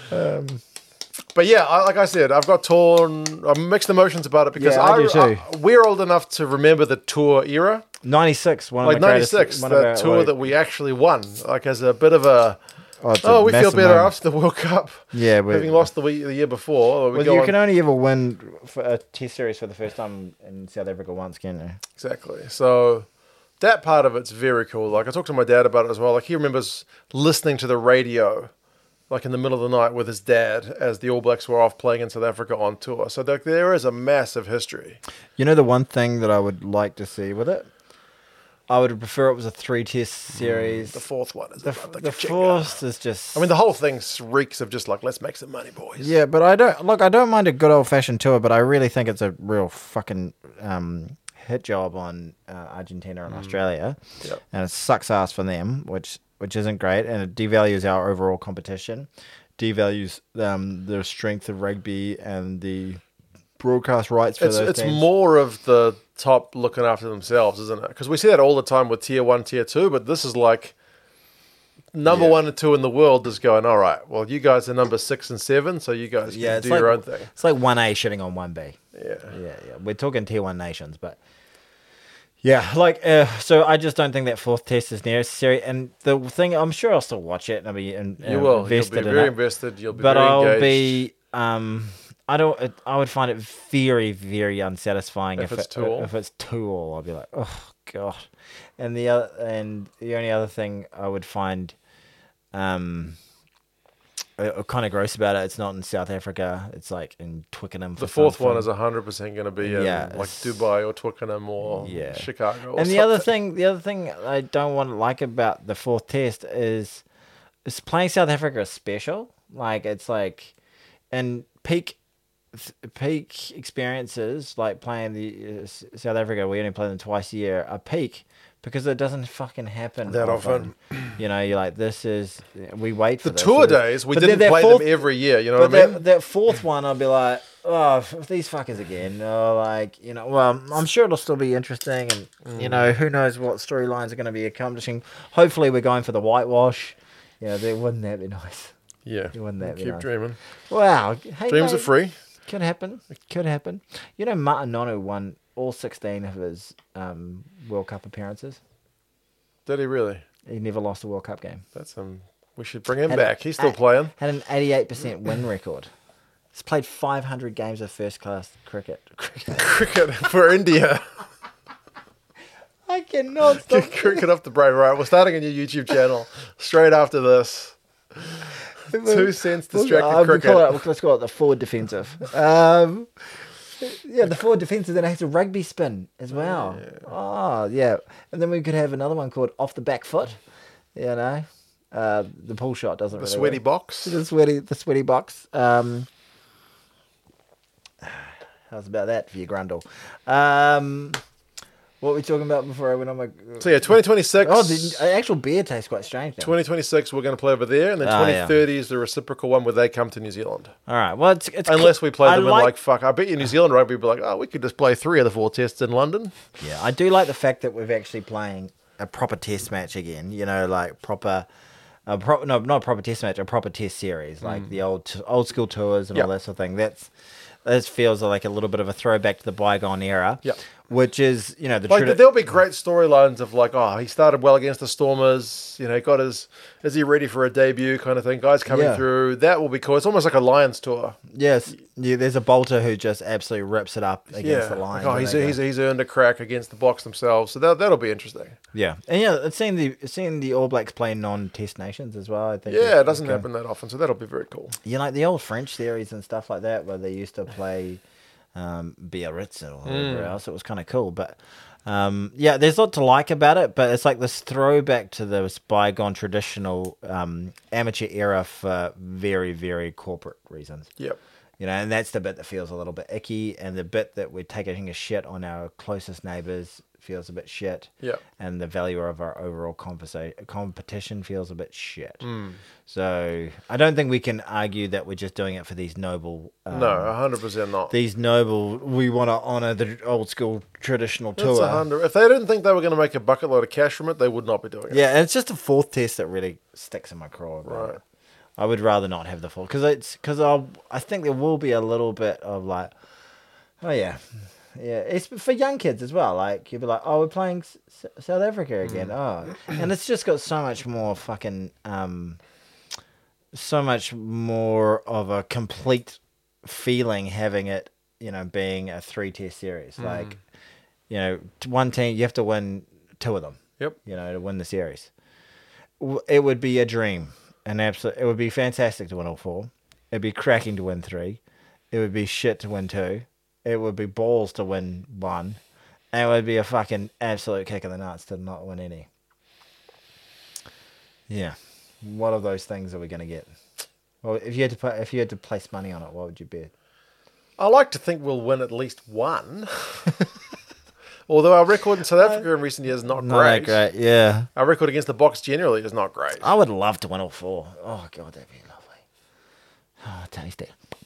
But yeah, I, like I said, I've got torn, I'm mixed emotions about it because Yeah, I I, do too. I- we're old enough to remember the tour era, ninety-six, one like of the greatest. ninety-six, one the of our, tour like- that we actually won, like as a bit of a, oh, it's a oh, we feel massive better moment. after the World Cup, Yeah, but having lost the, week, the year before. We well, go you on- can only ever win for a Test series for the first time in South Africa once, can you? Exactly. So that part of it's very cool. Like I talked to my dad about it as well. Like he remembers listening to the radio, like in the middle of the night with his dad as the All Blacks were off playing in South Africa on tour. So there, there is a massive history. You know the one thing that I would like to see with it? I would prefer it was a three test series. The fourth one is The, about the, the Kachinga. fourth is just. I mean, the whole thing reeks of just like, let's make some money, boys. yeah, but I don't look. I don't mind a good old fashioned tour, but I really think it's a real fucking um, hit job on uh, Argentina and Australia, Yep. and it sucks ass for them, which which isn't great, and it devalues our overall competition, devalues um, the strength of rugby and the broadcast rights for It's those it's teams. more of the top looking after themselves, isn't it? Because we see that all the time with tier one, tier two, but this is like number Yeah. one and two in the world is going, all right, well, you guys are number six and seven, so you guys can Yeah, it's do like your own thing. it's like one A shitting on one B. Yeah. Yeah, yeah. We're talking tier one nations, but yeah, like uh, so. I just don't think that fourth test is necessary. And the thing, I'm sure I'll still watch it and I'll be in, You uh, will. You'll invested be in very it. invested. You'll be But very I'll engaged. be. Um, I don't. It, I would find it very, very unsatisfying If if, it's it, two all. If it's two all, I'll be like, oh god. And the other, and the only other thing I would find, um, kind of gross about it. It's not in South Africa. It's like in Twickenham. For The fourth some one fun. is one hundred percent going to be in Yeah, like it's- Dubai or Twickenham or Yeah. Chicago. Or And the other something. thing, the other thing I don't want to like about the fourth test is, is playing South Africa is special. Like it's like, and peak, peak experiences like playing the uh, S- South Africa. We only play them twice a year. Are peak because it doesn't fucking happen That often. You know, you're like, this is, we wait for The this. tour So- days, we but didn't then that play fourth- them every year, you know But what I that, mean? that fourth one, I'll be like, oh, f- these fuckers again. Oh, like, you know, well, I'm sure it'll still be interesting. And, Mm. you know, who knows what storylines are going to be accomplishing. Hopefully, we're going for the whitewash. Yeah, that, wouldn't that be nice? Yeah. Wouldn't that be Keep nice? dreaming. Wow. Hey, Dreams mate, are free. Could happen. Could happen. You know, Martin Nonu won all sixteen of his um, World Cup appearances. Did he really? He never lost a World Cup game. That's um. We should bring him Had a- back. He's still a- playing. Had an eighty-eight percent win record. He's played five hundred games of first class cricket. Cricket. Cricket for India. I cannot stop. Cricket off the brain. Right, we're starting a new YouTube channel straight after this. Two cents distracted Uh, we cricket. call it, let's call it the forward defensive. Um, yeah, the forward defensive then has a rugby spin as well. Oh, yeah. And then we could have another one called off the back foot. You know, uh, the pull shot doesn't The really sweaty work. box. The sweaty, the sweaty box. Um, how's about that for you, Grundle? Um, what were we talking about before I went on my... So yeah, twenty twenty-six. Oh, the actual beer tastes quite strange now. twenty twenty-six we're going to play over there, and then Oh, yeah. twenty thirty is the reciprocal one where they come to New Zealand. All right. Well, it's, it's Unless we play I them in like, fuck, I bet you New Zealand rugby would be like, oh, we could just play three of the four tests in London. Yeah, I do like the fact that we're actually playing a proper test match again. You know, like proper, a pro, no, not a proper test match, a proper test series, like the old t- old school tours and all Yep. that sort of thing. That's this feels like a little bit of a throwback to the bygone era. Yep. Which is, you know, the Like tradi- there'll be great storylines of like, oh, he started well against the Stormers. You know, got his, is he ready for a debut kind of thing? Guys coming Yeah. through. That will be cool. It's almost like a Lions tour. yes, yeah. There's a bolter who just absolutely rips it up against Yeah. the Like, Lions. oh, and he's, they go- he's he's earned a crack against the Box themselves. So that that'll be interesting. yeah, and yeah, it's seeing the seeing the All Blacks play non-test nations as well. I think. is- Yeah, it doesn't is good. happen that often. So that'll be very cool. You know, like the old French series and stuff like that, where they used to play um, Biarritz or whatever else. It was kind of cool. But um, yeah, there's a lot to like about it, but it's like this throwback to this bygone traditional um, amateur era for very, very corporate reasons. Yep. You know, and that's the bit that feels a little bit icky, and the bit that we're taking a shit on our closest neighbours feels a bit shit. Yep. And the value of our overall conversa- competition feels a bit shit. Hmm. So I don't think we can argue that we're just doing it for these noble. Um, No, a hundred percent not. These noble. We want to honour the old school traditional That's tour. a hundred. If they didn't think they were going to make a bucket load of cash from it, they would not be doing it. Yeah, and it's just a fourth test that really sticks in my craw. About Right. it. I would rather not have the fourth because it's because I I think there will be a little bit of like, oh yeah, yeah. It's for young kids as well. Like you'll be like, oh, we're playing S- S- South Africa again. Mm. Oh, and it's just got so much more fucking um, so much more of a complete feeling having it. You know, being a three test series. Mm. Like, you know, t- one team you have to win two of them. Yep. You know, to win the series. W- It would be a dream. An absolute, it would be fantastic to win all four. It'd be cracking to win three. It would be shit to win two. It would be balls to win one. And it would be a fucking absolute kick in the nuts to not win any. Yeah. What of those things are we going to get? Well, if you had to put, if you had to place money on it, what would you bet? I like to think we'll win at least one. Although our record in South Africa in recent years is not, Not great. that great, yeah. Our record against the Box generally is not great. I would love to win all four. Oh god, that'd be lovely. Oh, tasty.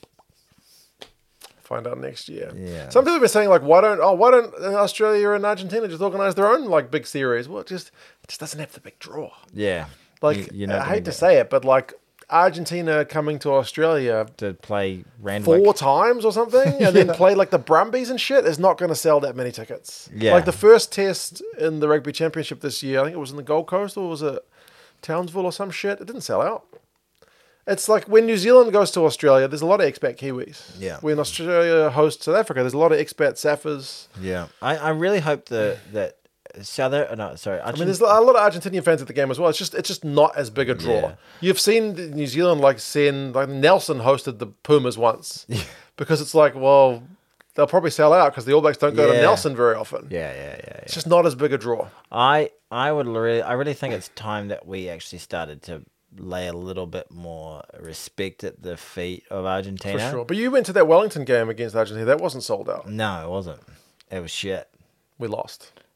Find out next year. Yeah. Some people have been saying like, why don't oh why don't Australia and Argentina just organise their own like big series? Well, it just it just doesn't have the big draw. Yeah. Like You- you're not I doing hate to that. say it, but like Argentina coming to Australia To play Randwick. four times or something, and then play like the Brumbies and shit is not going to sell that many tickets. Yeah. Like the first test in the rugby championship this year, I think it was in the Gold Coast or was it Townsville or some shit. It didn't sell out. It's like when New Zealand goes to Australia, there's a lot of expat Kiwis. Yeah. When Australia hosts South Africa, there's a lot of expat Saffers. Yeah. I, I really hope that that South uh, no, sorry. I mean, there's a lot of Argentinian fans at the game as well. It's just it's just not as big a draw. Yeah. You've seen the New Zealand like send like Nelson hosted the Pumas once because it's like, well, they'll probably sell out because the All Blacks don't go to Yeah. Nelson very often. yeah, yeah, yeah, yeah. It's just not as big a draw. I I would really I really think it's time that we actually started to lay a little bit more respect at the feet of For Argentina. sure. But you went to that Wellington game against Argentina. That wasn't sold out. No, it wasn't. It was shit. We lost.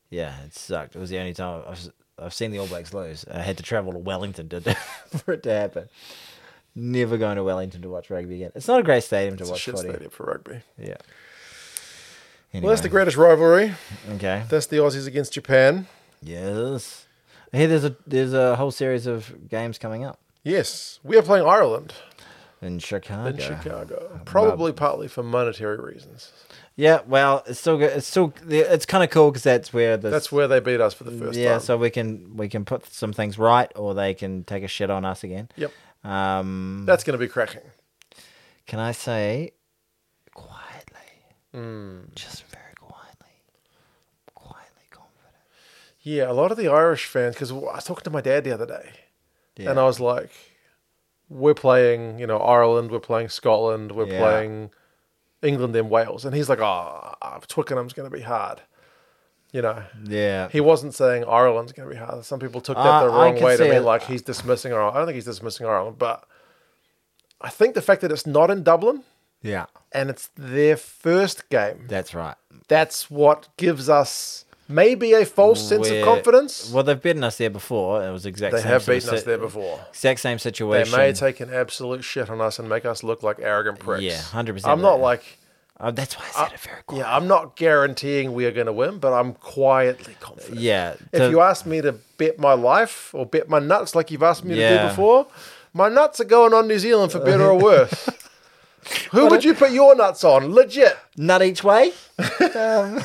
Yeah, it sucked. It was the only time I've, I've seen the All Blacks lose. I had to travel to Wellington to, for it to happen. Never going to Wellington to watch rugby again. It's not a great stadium to It's watch a shit footy. stadium for rugby. Yeah. Well, Anyway. that's the greatest rivalry. Okay. That's the Aussies against Japan. Yes. I hear there's a there's a whole series of games coming up Yes, we are playing Ireland in Chicago. in Chicago, probably partly for monetary reasons. Yeah, well, it's still good. It's still it's kind of cool because that's where the That's where they beat us for the first yeah. time. So we can we can put some things right, or they can take a shit on us again. Yep, Um, that's going to be cracking. can I say quietly, Mm. just very quietly, quietly confident. Yeah, a lot of the Irish fans, because I was talking to my dad the other day, Yeah. and I was like, we're playing, you know, Ireland, we're playing Scotland, we're Yeah. playing England and Wales. And he's like, oh, Twickenham's going to be hard. You know, yeah. he wasn't saying Ireland's going to be hard. Some people took that Uh, the I wrong could way to see mean it. like he's dismissing Ireland. I don't think he's dismissing Ireland, but I think the fact that it's not in Dublin Yeah, and it's their first game, that's right. that's what gives us maybe a false sense We're- of confidence. Well, they've beaten us there before. It was the exact They same have sort of beaten us si- there before. Exact same They situation. may take an absolute shit on us and make us look like arrogant pricks. Yeah, one hundred percent. I'm not like, Oh, that's why I said it very quiet. yeah, I'm not guaranteeing we are going to win, but I'm quietly confident. Yeah. If to- you ask me to bet my life or bet my nuts like you've asked me to Yeah. do before, my nuts are going on New Zealand for better or worse. Who would you put your nuts on? Legit. nut each way. um,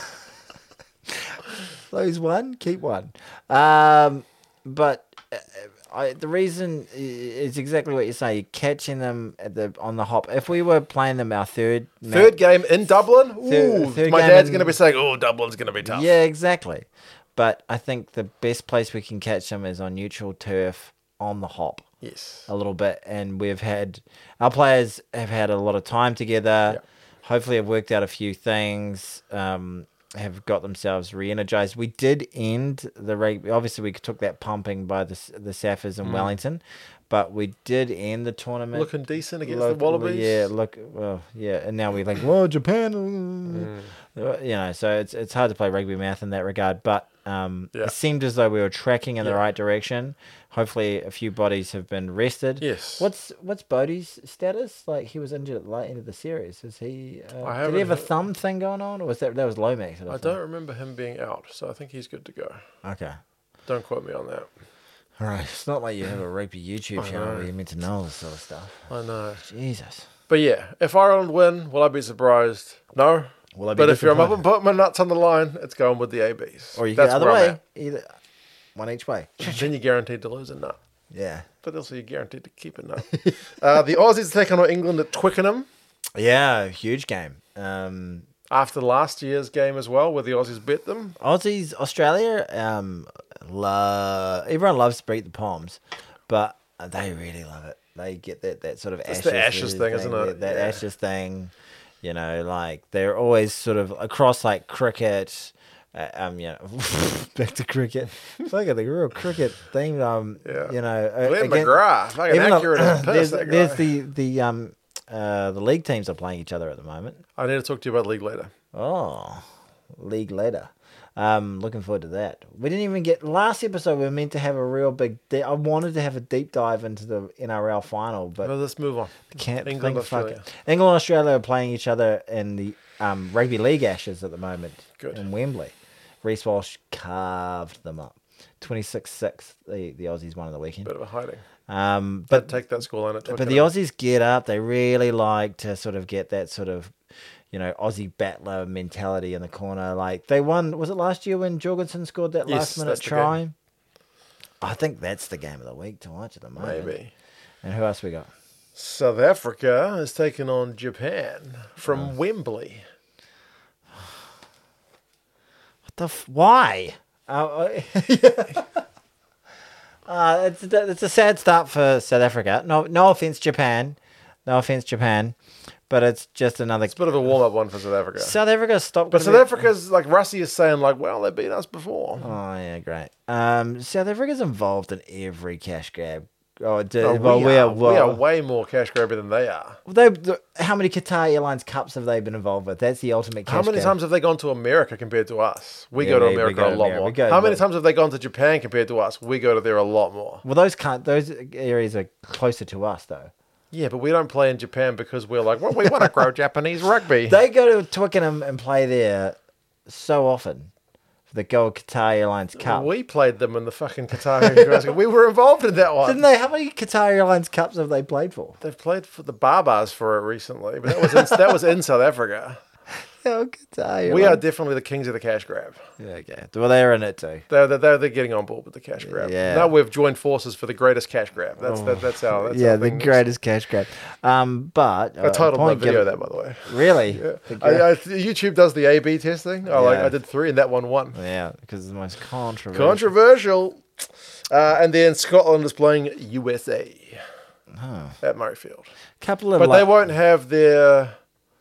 lose one, keep one. Um, but uh, I, the reason i- is exactly what you say. You're catching them at the on the hop. If we were playing them our third, ma- Third game in Dublin? Third- Ooh, third my game dad's in- going to be saying, oh, Dublin's going to be tough. yeah, exactly. But I think the best place we can catch them is on neutral turf on the hop. Yes. A little bit, and we've had our players have had a lot of time together. Yeah. Hopefully, have worked out a few things. Um, have got themselves re-energized. We did end the rugby. Obviously, we took that pumping by the the Saffers in Wellington, but we did end the tournament. Looking decent against Look- the Wallabies. Yeah, look, well, yeah, and now we're like, well, Japan, uh, you know, so it's it's hard to play rugby math in that regard, but um, Yeah. it seemed as though we were tracking in the Yeah. right direction. Hopefully, a few bodies have been rested. Yes. What's what's Bodie's status? Like he was injured at the late end of the series. Is he? Uh, I did haven't he have a heard- thumb thing going on, or was that that was Lomax? I don't remember him being out, so I think he's good to go. Okay. Don't quote me on that. All right. It's not like you have a rugby YouTube I channel know. where you're meant to know all this sort of stuff. I know. Jesus. But yeah, if Ireland win, will I be surprised? No. Will I be But if you're up disappointed? and put my nuts on the line, it's going with the A Bs. Or you go That's the other where I'm way. at. Either one each way. Then you're guaranteed to lose a nut. Yeah. But also you're guaranteed to keep a nut. uh, the Aussies are taking on England at Twickenham Yeah, huge game. Um, after last year's game as well, where the Aussies beat them. Aussies, Australia, um, lo- everyone loves to beat the Poms, but they really love it. They get that, that sort of It's ashes, the Ashes thing, isn't it? That, that Yeah. ashes thing, you know, like they're always sort of across like cricket. Uh, um, yeah, back to cricket. Look at the real cricket theme. Um, Yeah. you know, uh, Glenn again- McGrath, fucking even though- accurate as piss, there's, that there's guy. the the um uh the league teams are playing each other at the moment. I need to talk to you about league later. Oh, league later. Um, looking forward to that. We didn't even get last episode. We were meant to have a real big. De- I wanted to have a deep dive into the N R L final, but Well, let's move on. can't. England, think, fuck Australia. it. England and Australia are playing each other in the um, rugby league Ashes at the moment. Good. In Wembley. Reece Walsh carved them up. twenty-six six. The the Aussies won on the weekend. Bit of a hiding. Um, But but take that scoreline at but Twickenham. the Aussies get up. They really like to sort of get that sort of, you know, Aussie battler mentality in the corner. Like they won. Was it last year when Jorgensen scored that Yes, last minute that's the try? game. I think that's the game of the week to watch at the moment. Maybe. And who else we got? South Africa is taking on Japan from Oh. Wembley. What the? F- why? Uh, uh, it's a, it's a sad start for South Africa. No, no offense, Japan. No offense, Japan. But it's just another. It's a bit of a warm up one for South Africa. South Africa stopped. but South Africa's like Russie is saying like, well, they beat us before. Oh yeah, great. Um, South Africa's involved in every cash grab Oh, it did. No, well, we, we are, are. we Well, are way more cash grabber than they are. they, the, how many Qatar Airlines Cups have they been involved with? That's the ultimate cash How many grab. times have they gone to America compared to us? We Yeah, go to we- we America go a to lot America. more. We go- How many we- times have they gone to Japan compared to us? We go to there a lot more. Well, those can't. Those areas are closer to us, though. Yeah, but we don't play in Japan because we're like, well, we want to grow Japanese rugby. They go to Twickenham and play there so often for the Gold Qatar Airlines Cup. We played them in the fucking Qatar. We were involved in that one. Didn't they? How many Qatar Airlines Cups have they played for? They've played for the Barbars for it recently, but that was in, that was in South Africa. Oh, Qatar Airlines. We are definitely the kings of the cash grab. Yeah, okay. Well, they're in it too. They're, they're, they're getting on board with the cash grab. Yeah. Now we've joined forces for the greatest cash grab. That's that, that's how. That's yeah, how the things- greatest cash grab. Um, but I titled my point video given- that, by the way. Really? Yeah. The I, gra- I, YouTube does the A B testing. I like Yeah. I did three and that one won. yeah, because it's the most controversial. Controversial. Uh, and then Scotland is playing U S A at Murrayfield. Couple of But like, they won't have their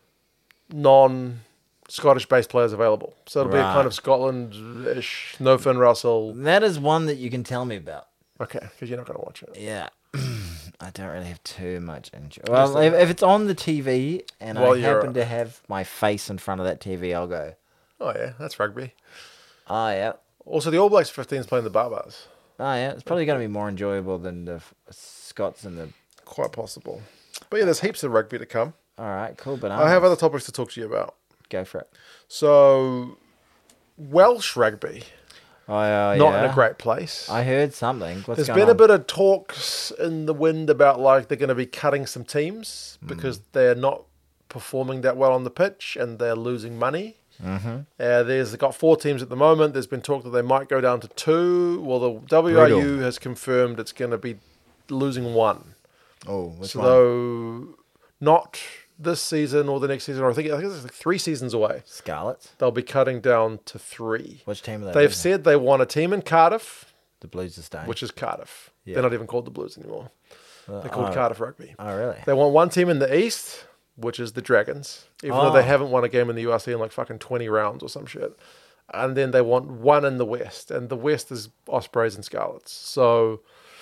non-Scottish based players available. So it'll be a Right. kind of Scotland-ish, no Finn Russell. That is one that you can tell me about. Okay, because you're not going to watch it. Yeah. I don't really have too much interest. Well, if, if it's on the T V and While I you're- happen to have my face in front of that T V, I'll go, Oh, yeah, that's rugby. oh, yeah. Also, the All Blacks fifteen is playing the Barbars. Oh, yeah. It's probably going to be more enjoyable than the F- Scots and the... Quite possible. But yeah, there's heaps of rugby to come. All right, cool. But I have other topics to talk to you about. Go for it. So, Welsh rugby, Oh, uh, not yeah. in a great place. I heard something. What's There's going been on? a bit of talks in the wind about like they're going to be cutting some teams because they're not performing that well on the pitch and they're losing money. Mm-hmm. Uh, there's they've got four teams at the moment. There's been talk that they might go down to two. Well, the W I U Brutal. has confirmed it's going to be losing one. Oh, which one? So not this season or the next season, or I think, I think it's like three seasons away. Scarlets. They'll be cutting down to three. Which team are they? They've with? said they want a team in Cardiff, The Blues are staying. which is Cardiff. Yeah. They're not even called the Blues anymore. They're called oh. Cardiff Rugby. Oh, really? They want one team in the East, which is the Dragons, even though Oh. they haven't won a game in the U R C in like fucking twenty rounds or some shit. And then they want one in the West, and the West is Ospreys and Scarlets. So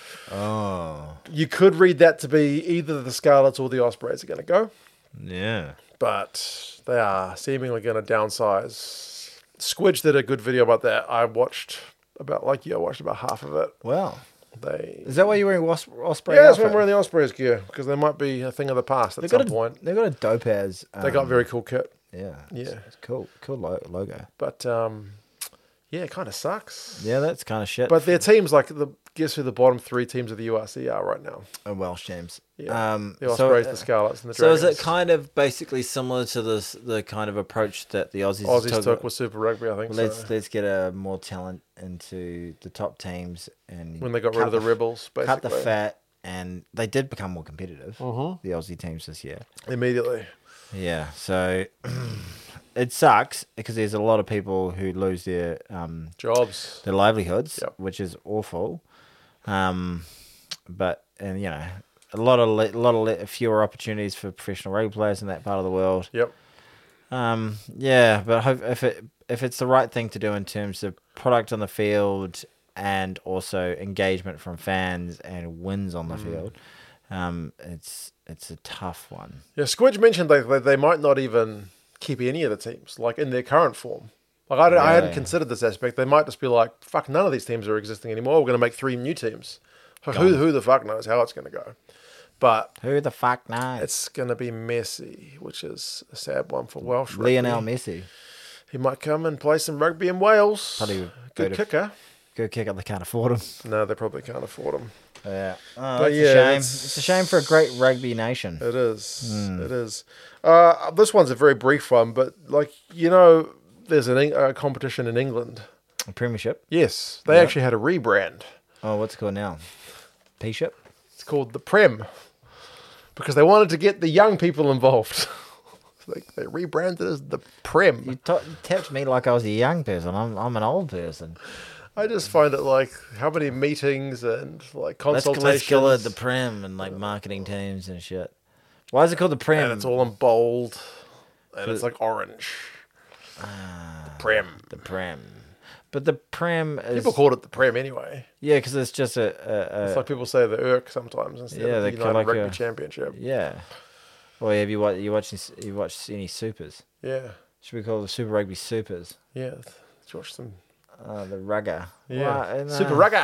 Oh, you could read that to be either the Scarlets or the Ospreys are going to go, yeah. but they are seemingly going to downsize. Squidge did a good video about that. I watched about, like you, I watched about half of it. Well, They is that why you're wearing Os- Osprey? Yeah, that's when outfit? we're in the Ospreys gear, because they might be a thing of the past at They've some got a, point. They've got a dope as. Um, They got very cool kit. Yeah. Yeah. It's, it's cool. Cool lo- logo. But um, yeah, it kind of sucks. Yeah, that's kind of shit. But their teams, like the guess who the bottom three teams of the U R C are right now? Uh, Welsh teams. Yeah, Um, the so, Ospreys, uh, the Scarlets, and the so is Dragons. it kind of basically similar to this the kind of approach that the Aussies, Aussies took? took with Super Rugby? I think Well, let's so. let's get a more talent into the top teams and When they got cut rid of the, f- Rebels, basically, cut the fat, and they did become more competitive. Mhm. The Aussie teams this year. immediately. Yeah, so it sucks because there's a lot of people who lose their um, Jobs. their livelihoods, Yep. which is awful. Um, but and you know, a lot of le- a lot of le- fewer opportunities for professional rugby players in that part of the world. Yep. Um, yeah, but I hope if it if it's the right thing to do in terms of product on the field and also engagement from fans and wins on the Mm. field, um, it's it's a tough one. Yeah, Squidge mentioned they, they they might not even keep any of the teams like in their current form. Like I, don't- I hadn't Really? considered this aspect. They might just be like, "Fuck, none of these teams are existing anymore. We're going to make three new teams." Who who the fuck knows how it's going to go? But Who the fuck knows? it's going to be messy, which is a sad one for Welsh rugby. Lionel Messi. He might come and play some rugby in Wales. Probably go Good to- kicker. Good kick up, they can't afford him. No, they probably can't afford him. Yeah, oh, But it's yeah, a shame. it's- It's a shame for a great rugby nation. It is. Hmm. It is. Uh, this one's a very brief one, but like you know, there's an Eng- a competition in England. A premiership. Yes, they Yeah. actually had a rebrand. Oh, what's it called now? P-ship. It's called the Prem because they wanted to get the young people involved. they, they rebranded it as the Prem. You, ta- you tapped me like I was a young person. I'm I'm an old person. I just find it like how many meetings and like Let's, consultations. let's call it the Prem and like marketing teams and shit. Why is it called the Prem? and it's all in bold, and it's like orange. the Prem. the Prem. But the Prem is People called it the Prem anyway. yeah, because it's just a, a, a It's like people say the Irk sometimes instead Yeah, of they the call United like Rugby a- Championship. yeah. Well, have you watched you watch you watched any supers? Yeah, Should we call it the Super Rugby Supers? yeah. George some Uh, the rugger. yeah Well, and, Super uh, Rugger.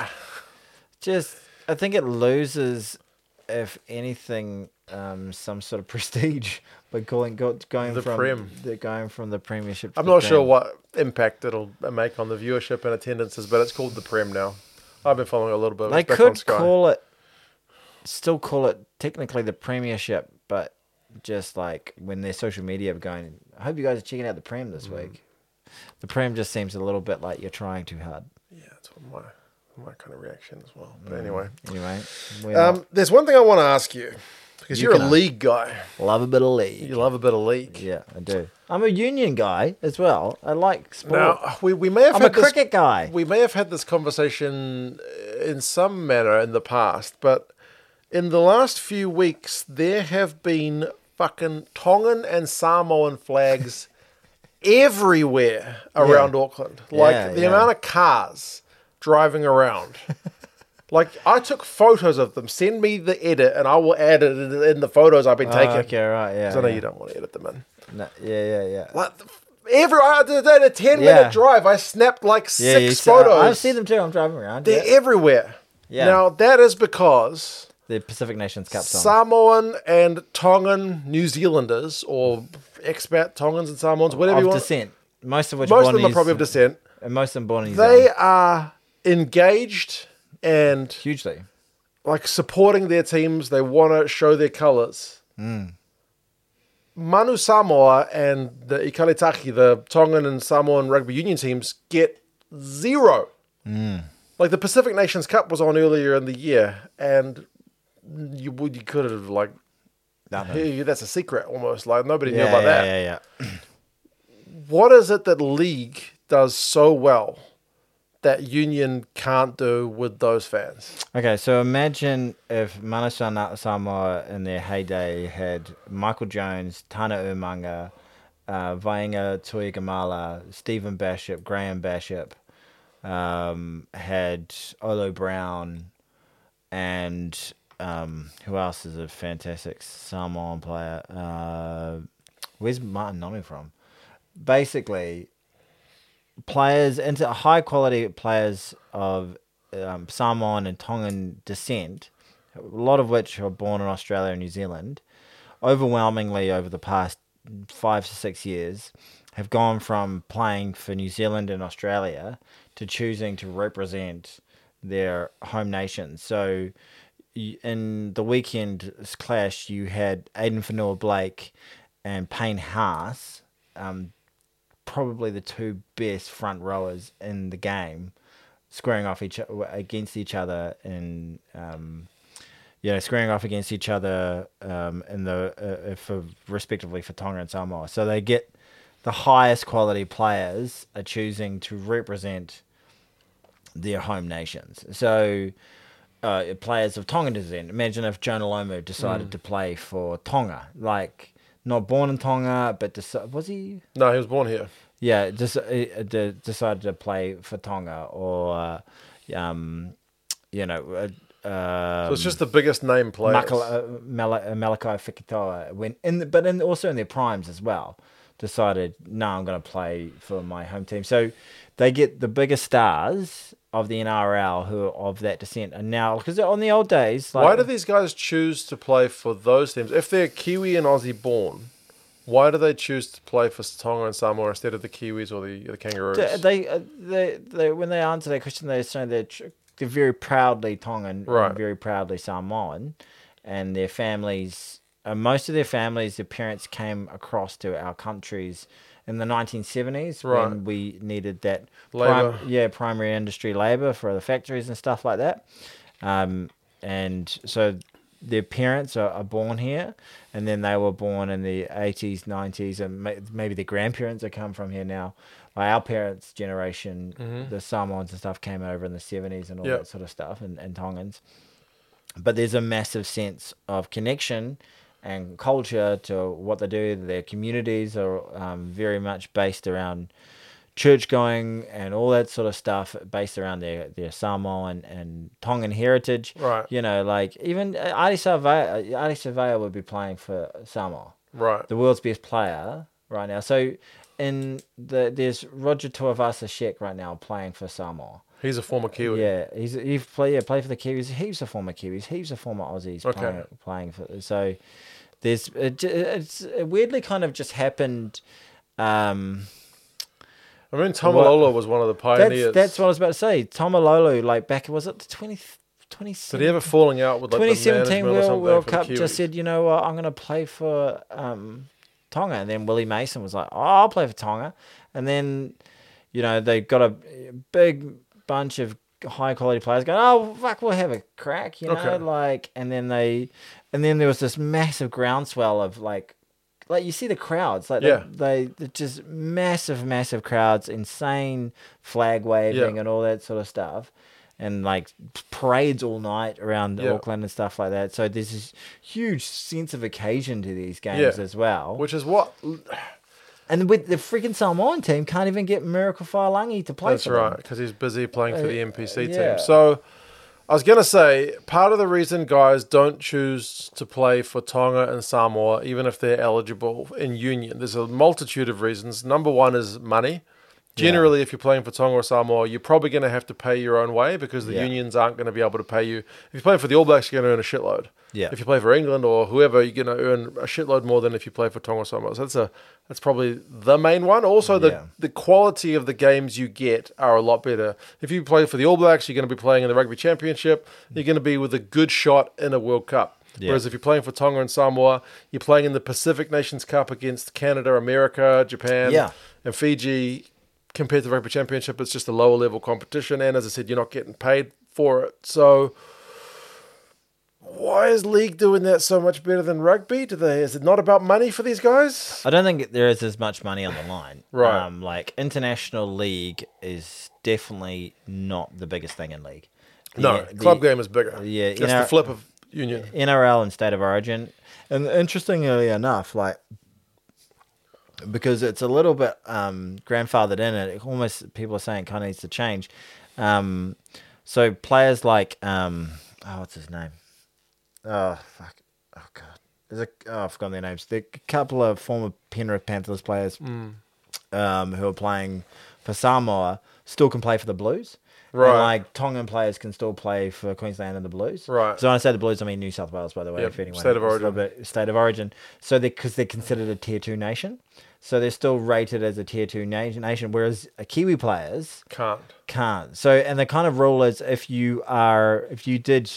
Just, I think it loses, if anything, um, some sort of prestige by calling go, going The from Prem. the going from the Premiership. To I'm the not sure Prem. what impact it'll make on the viewership and attendances, but it's called the Prem now. I've been following it a little bit. They It's back on could Sky. call it, still call it technically the Premiership, but just like when their social media are going, I hope you guys are checking out the Prem this Mm. week. The Prem just seems a little bit like you're trying too hard. Yeah, that's what my my kind of reaction as well. But anyway, Anyway, we're um, there's one thing I want to ask you because You you are can a ask. league guy. not love a bit of league. You love a bit of league. Yeah, I do. I'm a union guy as well. I like sport. Now we we may have I'm a had this, cricket guy. we may have had this conversation in some manner in the past, but in the last few weeks there have been fucking Tongan and Samoan flags everywhere around Auckland. Like Yeah, the yeah. amount of cars driving around. Like I took photos of them. Send me the edit, and I will add it in, in the photos I've been Oh, taking. okay, right, yeah. 'Cause I know yeah. you don't want to edit them in. No, yeah, yeah, yeah. Like every I did a ten Yeah. minute drive. I snapped like Yeah, you six see- photos. I've seen them too. I'm driving around. They're Yeah. everywhere. Yeah. Now that is because The Pacific Nations Cup song. Samoan and Tongan New Zealanders or expat Tongans and Samoans, whatever of you want. descent. Most of which Most born of them in are probably of New- descent. and most of them born in New They Zealand. are engaged and Hugely. like supporting their teams. They want to show their colours. Mm. Manu Samoa and the Ikalitaki, the Tongan and Samoan rugby union teams, get zero. Mm. Like the Pacific Nations Cup was on earlier in the year, and you would you could have like, Nothing. hey, that's a secret almost. Like nobody knew Yeah, about yeah, that. yeah, yeah. What is it that league does so well that union can't do with those fans? Okay, so imagine if Manasana Samoa in their heyday had Michael Jones, Tana Umanga, uh, Vainga Tuigamala, Stephen Bashop, Graham Bashop, um, had Olo Brown, and um, who else is a fantastic Samoan player? Uh, where's Martin Nomi from? Basically, players into high quality players of um, Samoan and Tongan descent, a lot of which are born in Australia and New Zealand, overwhelmingly over the past five to six years, have gone from playing for New Zealand and Australia to choosing to represent their home nations. So y- in the weekend clash, you had Aidan Fanua-Blake and Payne Haas, um, probably the two best front rowers in the game, squaring off each against each other in um, you know squaring off against each other um, in the uh, for respectively for Tonga and Samoa. So they get the highest quality players are choosing to represent their home nations. So uh, players of Tongan descent. Imagine if Jonah Lomu decided to play for Tonga, like. Not born in Tonga, but deci- was he? No, he was born here. Yeah, just uh, de- decided to play for Tonga, or uh, um, you know, uh, um, So it's just the biggest name players. Makala, uh, Mala- uh, Malachi Fekitoa, when in the, but in also in their primes as well, decided no, I'm going to play for my home team. So they get the biggest stars of the N R L who are of that descent, and now because on the old days, like, Why do these guys choose to play for those teams? If they're Kiwi and Aussie born, why do they choose to play for Tonga and Samoa instead of the Kiwis or the, the Kangaroos? They, they, uh, they, they, when they answer that question, they're saying they're, tr- they're very proudly Tongan, Right. and very proudly Samoan, and their families, uh, most of their families, their parents came across to our countries in the nineteen seventies Right. when we needed that Labour. prim- yeah, primary industry labour for the factories and stuff like that. Um, and so their parents are, are born here, and then they were born in the eighties, nineties, and may, maybe their grandparents have come from here now. Like our parents' generation, Mhm. the Samoans and stuff came over in the seventies and all Yep. that sort of stuff, and, and Tongans. But there's a massive sense of connection and culture to what they do. Their communities are um, very much based around church going and all that sort of stuff based around their, their Samoan and Tongan heritage. Right. You know, like even Adi Surveyor, Adi Surveyor would be playing for Samoa. Right. The world's best player right now. So in the there's Roger Tuivasa-Sheck right now playing for Samoa. He's a former Kiwi. Yeah, he's he play yeah played for the Kiwis. Heaps of former Kiwis. Heaps of former Aussies Okay. playing, playing for. So there's it, it's it weirdly kind of just happened. Um, I mean, Tamalolo was one of the pioneers. that's that's what I was about to say. Tomalolo, like back was it the twenty, twenty Did he have a falling out with like twenty the seventeen management or World, something World for the Cup? Just Kiwis? said, you know what, I'm going to play for um, Tonga, and then Willie Mason was like, oh, I'll play for Tonga, and then you know they got a big bunch of high quality players going, oh fuck, we'll have a crack, you know, Okay. like, and then they, and then there was this massive groundswell of like, like you see the crowds, like Yeah. they, they they're just massive, massive crowds, insane flag waving Yeah. and all that sort of stuff, and like parades all night around Yeah. Auckland and stuff like that. So there's this huge sense of occasion to these games Yeah. as well. Which is what. And with the freaking Samoan team can't even get Miracle Failangi to play That's for them. right, because he's busy playing for the N P C Uh, yeah. team. So I was going to say, part of the reason guys don't choose to play for Tonga and Samoa, even if they're eligible in union, there's a multitude of reasons. Number one is money. Generally, if you're playing for Tonga or Samoa, you're probably going to have to pay your own way because the Yeah. unions aren't going to be able to pay you. If you're playing for the All Blacks, you're going to earn a shitload. Yeah. If you play for England or whoever, you're going to earn a shitload more than if you play for Tonga or Samoa. So that's a that's probably the main one. Also, the Yeah. the quality of the games you get are a lot better. If you play for the All Blacks, you're going to be playing in the Rugby Championship. You're going to be with a good shot in a World Cup. Yeah. Whereas if you're playing for Tonga and Samoa, you're playing in the Pacific Nations Cup against Canada, America, Japan, Yeah. and Fiji. Compared to the Rugby Championship, it's just a lower level competition. And as I said, you're not getting paid for it. So why is League doing that so much better than Rugby? Do they? Is it not about money for these guys? I don't think there is as much money on the line. Right. Um, like international league is definitely not the biggest thing in league. The- No, the club game is bigger. yeah, it's you know- the flip of union. N R L and State of Origin. And interestingly enough, like because it's a little bit um, grandfathered in, it almost people are saying it kind of needs to change. Um, so players like um, oh, what's his name? Oh fuck! Oh god! There's a oh, I've forgotten their names. There are a couple of former Penrith Panthers players Mm. um, who are playing for Samoa still can play for the Blues. Right. And like Tongan players can still play for Queensland and the Blues. Right. So when I say the Blues, I mean New South Wales, by the way. Yep, If anyone state of is a origin. little bit- state of origin. So they because they're considered a tier two nation, so they're still rated as a tier two na- nation, whereas uh, Kiwi players Can't. can't. So and the kind of rule is if you are if you did.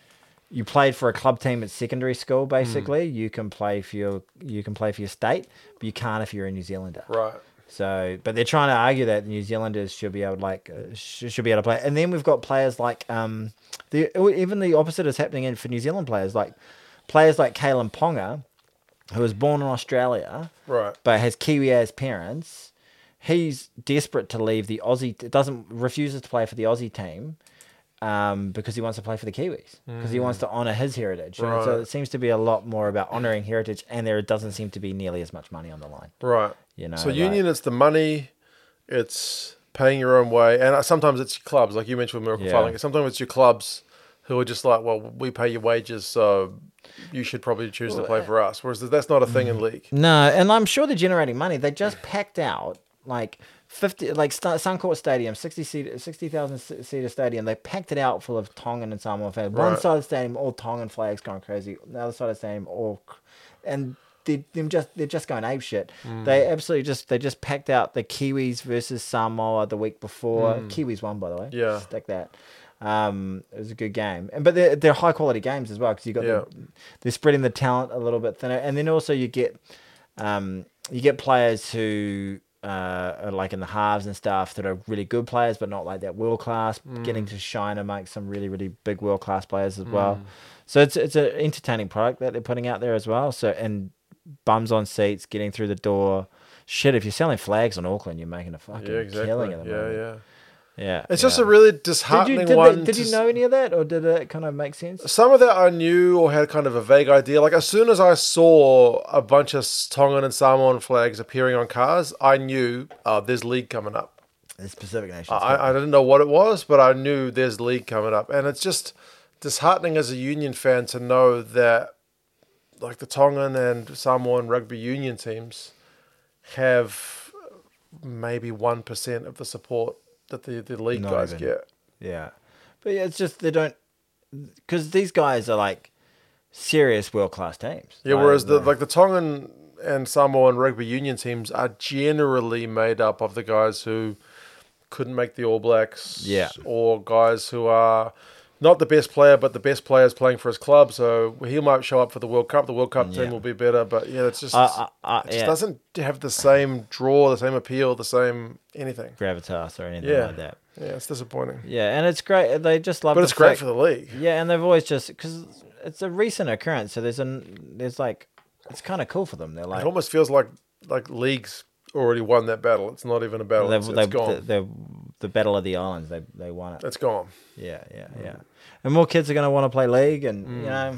You played for a club team at secondary school, basically. Hmm. You can play for your you can play for your state, but you can't if you're a New Zealander. Right. So, but they're trying to argue that the New Zealanders should be able to like uh, sh- should be able to play. And then we've got players like um the even the opposite is happening in for New Zealand players like players like Kalen Ponga, who was born in Australia Right. but has Kiwi as parents. He's desperate to leave the Aussie. Doesn't refuses to play for the Aussie team. Um, because he wants to play for the Kiwis, because he wants to honour his heritage. And so Right. it seems to be a lot more about honouring heritage, and there doesn't seem to be nearly as much money on the line. Right. You know, So like- union, it's the money, it's paying your own way, and sometimes it's your clubs, like you mentioned with Miracle Yeah. Filing. Sometimes it's your clubs who are just like, well, we pay your wages, so you should probably choose to play for us. Whereas that's not a thing in league. No, and I'm sure they're generating money. They just packed out like fifty, like St- Suncourt Stadium, sixty seat, sixty thousand seater stadium. They packed it out full of Tongan and Samoan fans. One Right. side of the stadium, all Tongan flags going crazy. The other side of the stadium, all, and they, them just they're just going ape shit. Mm. They absolutely just they just packed out the Kiwis versus Samoa the week before. Kiwis won, by the way. Mm. Yeah. Stick that. Um, it was a good game, and but they're they're high quality games as well because you got Yeah. the, they're spreading the talent a little bit thinner, and then also you get um you get players who uh are like in the halves and stuff that are really good players but not like that world class, getting to shine amongst some really really big world class players as well. So it's it's an entertaining product that they're putting out there as well. So and bums on seats, getting through the door. Shit, if you're selling flags on Auckland, you're making a fucking Yeah, exactly. killing at the Yeah, moment. yeah. Yeah, It's yeah. just a really Did you disheartening did, one. that, did to you s- know any of that, or did it kind of make sense? Some of that I knew or had kind of a vague idea. Like as soon as I saw a bunch of Tongan and Samoan flags appearing on cars, I knew uh, there's league coming up. There's Pacific Nations I, Cup. I didn't know what it was, but I knew there's league coming up. And it's just disheartening as a Union fan to know that like the Tongan and Samoan rugby union teams have maybe one percent of the support that the, the league Not guys even. get. Yeah. But yeah, it's just they don't... Because these guys are like serious world-class teams. Yeah, Like, whereas the they- like the Tongan and Samoan rugby union teams are generally made up of the guys who couldn't make the All Blacks, Yeah. or guys who are not the best player, but the best players playing for his club. So he might show up for the World Cup. The World Cup Yeah. team will be better, but yeah, it's just I- I- I- it just yeah. doesn't have the same draw, the same appeal, the same anything. gravitas or anything Yeah, like that. yeah, it's disappointing. Yeah, and it's great. They just love But the it's great fact- for the league. Yeah, and they've always just... Because it's a recent occurrence, so there's an there's like... It's kind of cool for them. They're like... It almost feels like like leagues already won that battle. It's not even a battle. They've, It's, it's they've, gone. the, the, the Battle of the Islands, they they won it. It's gone. Yeah, yeah, yeah. And more kids are going to want to play league, and Mm. you know,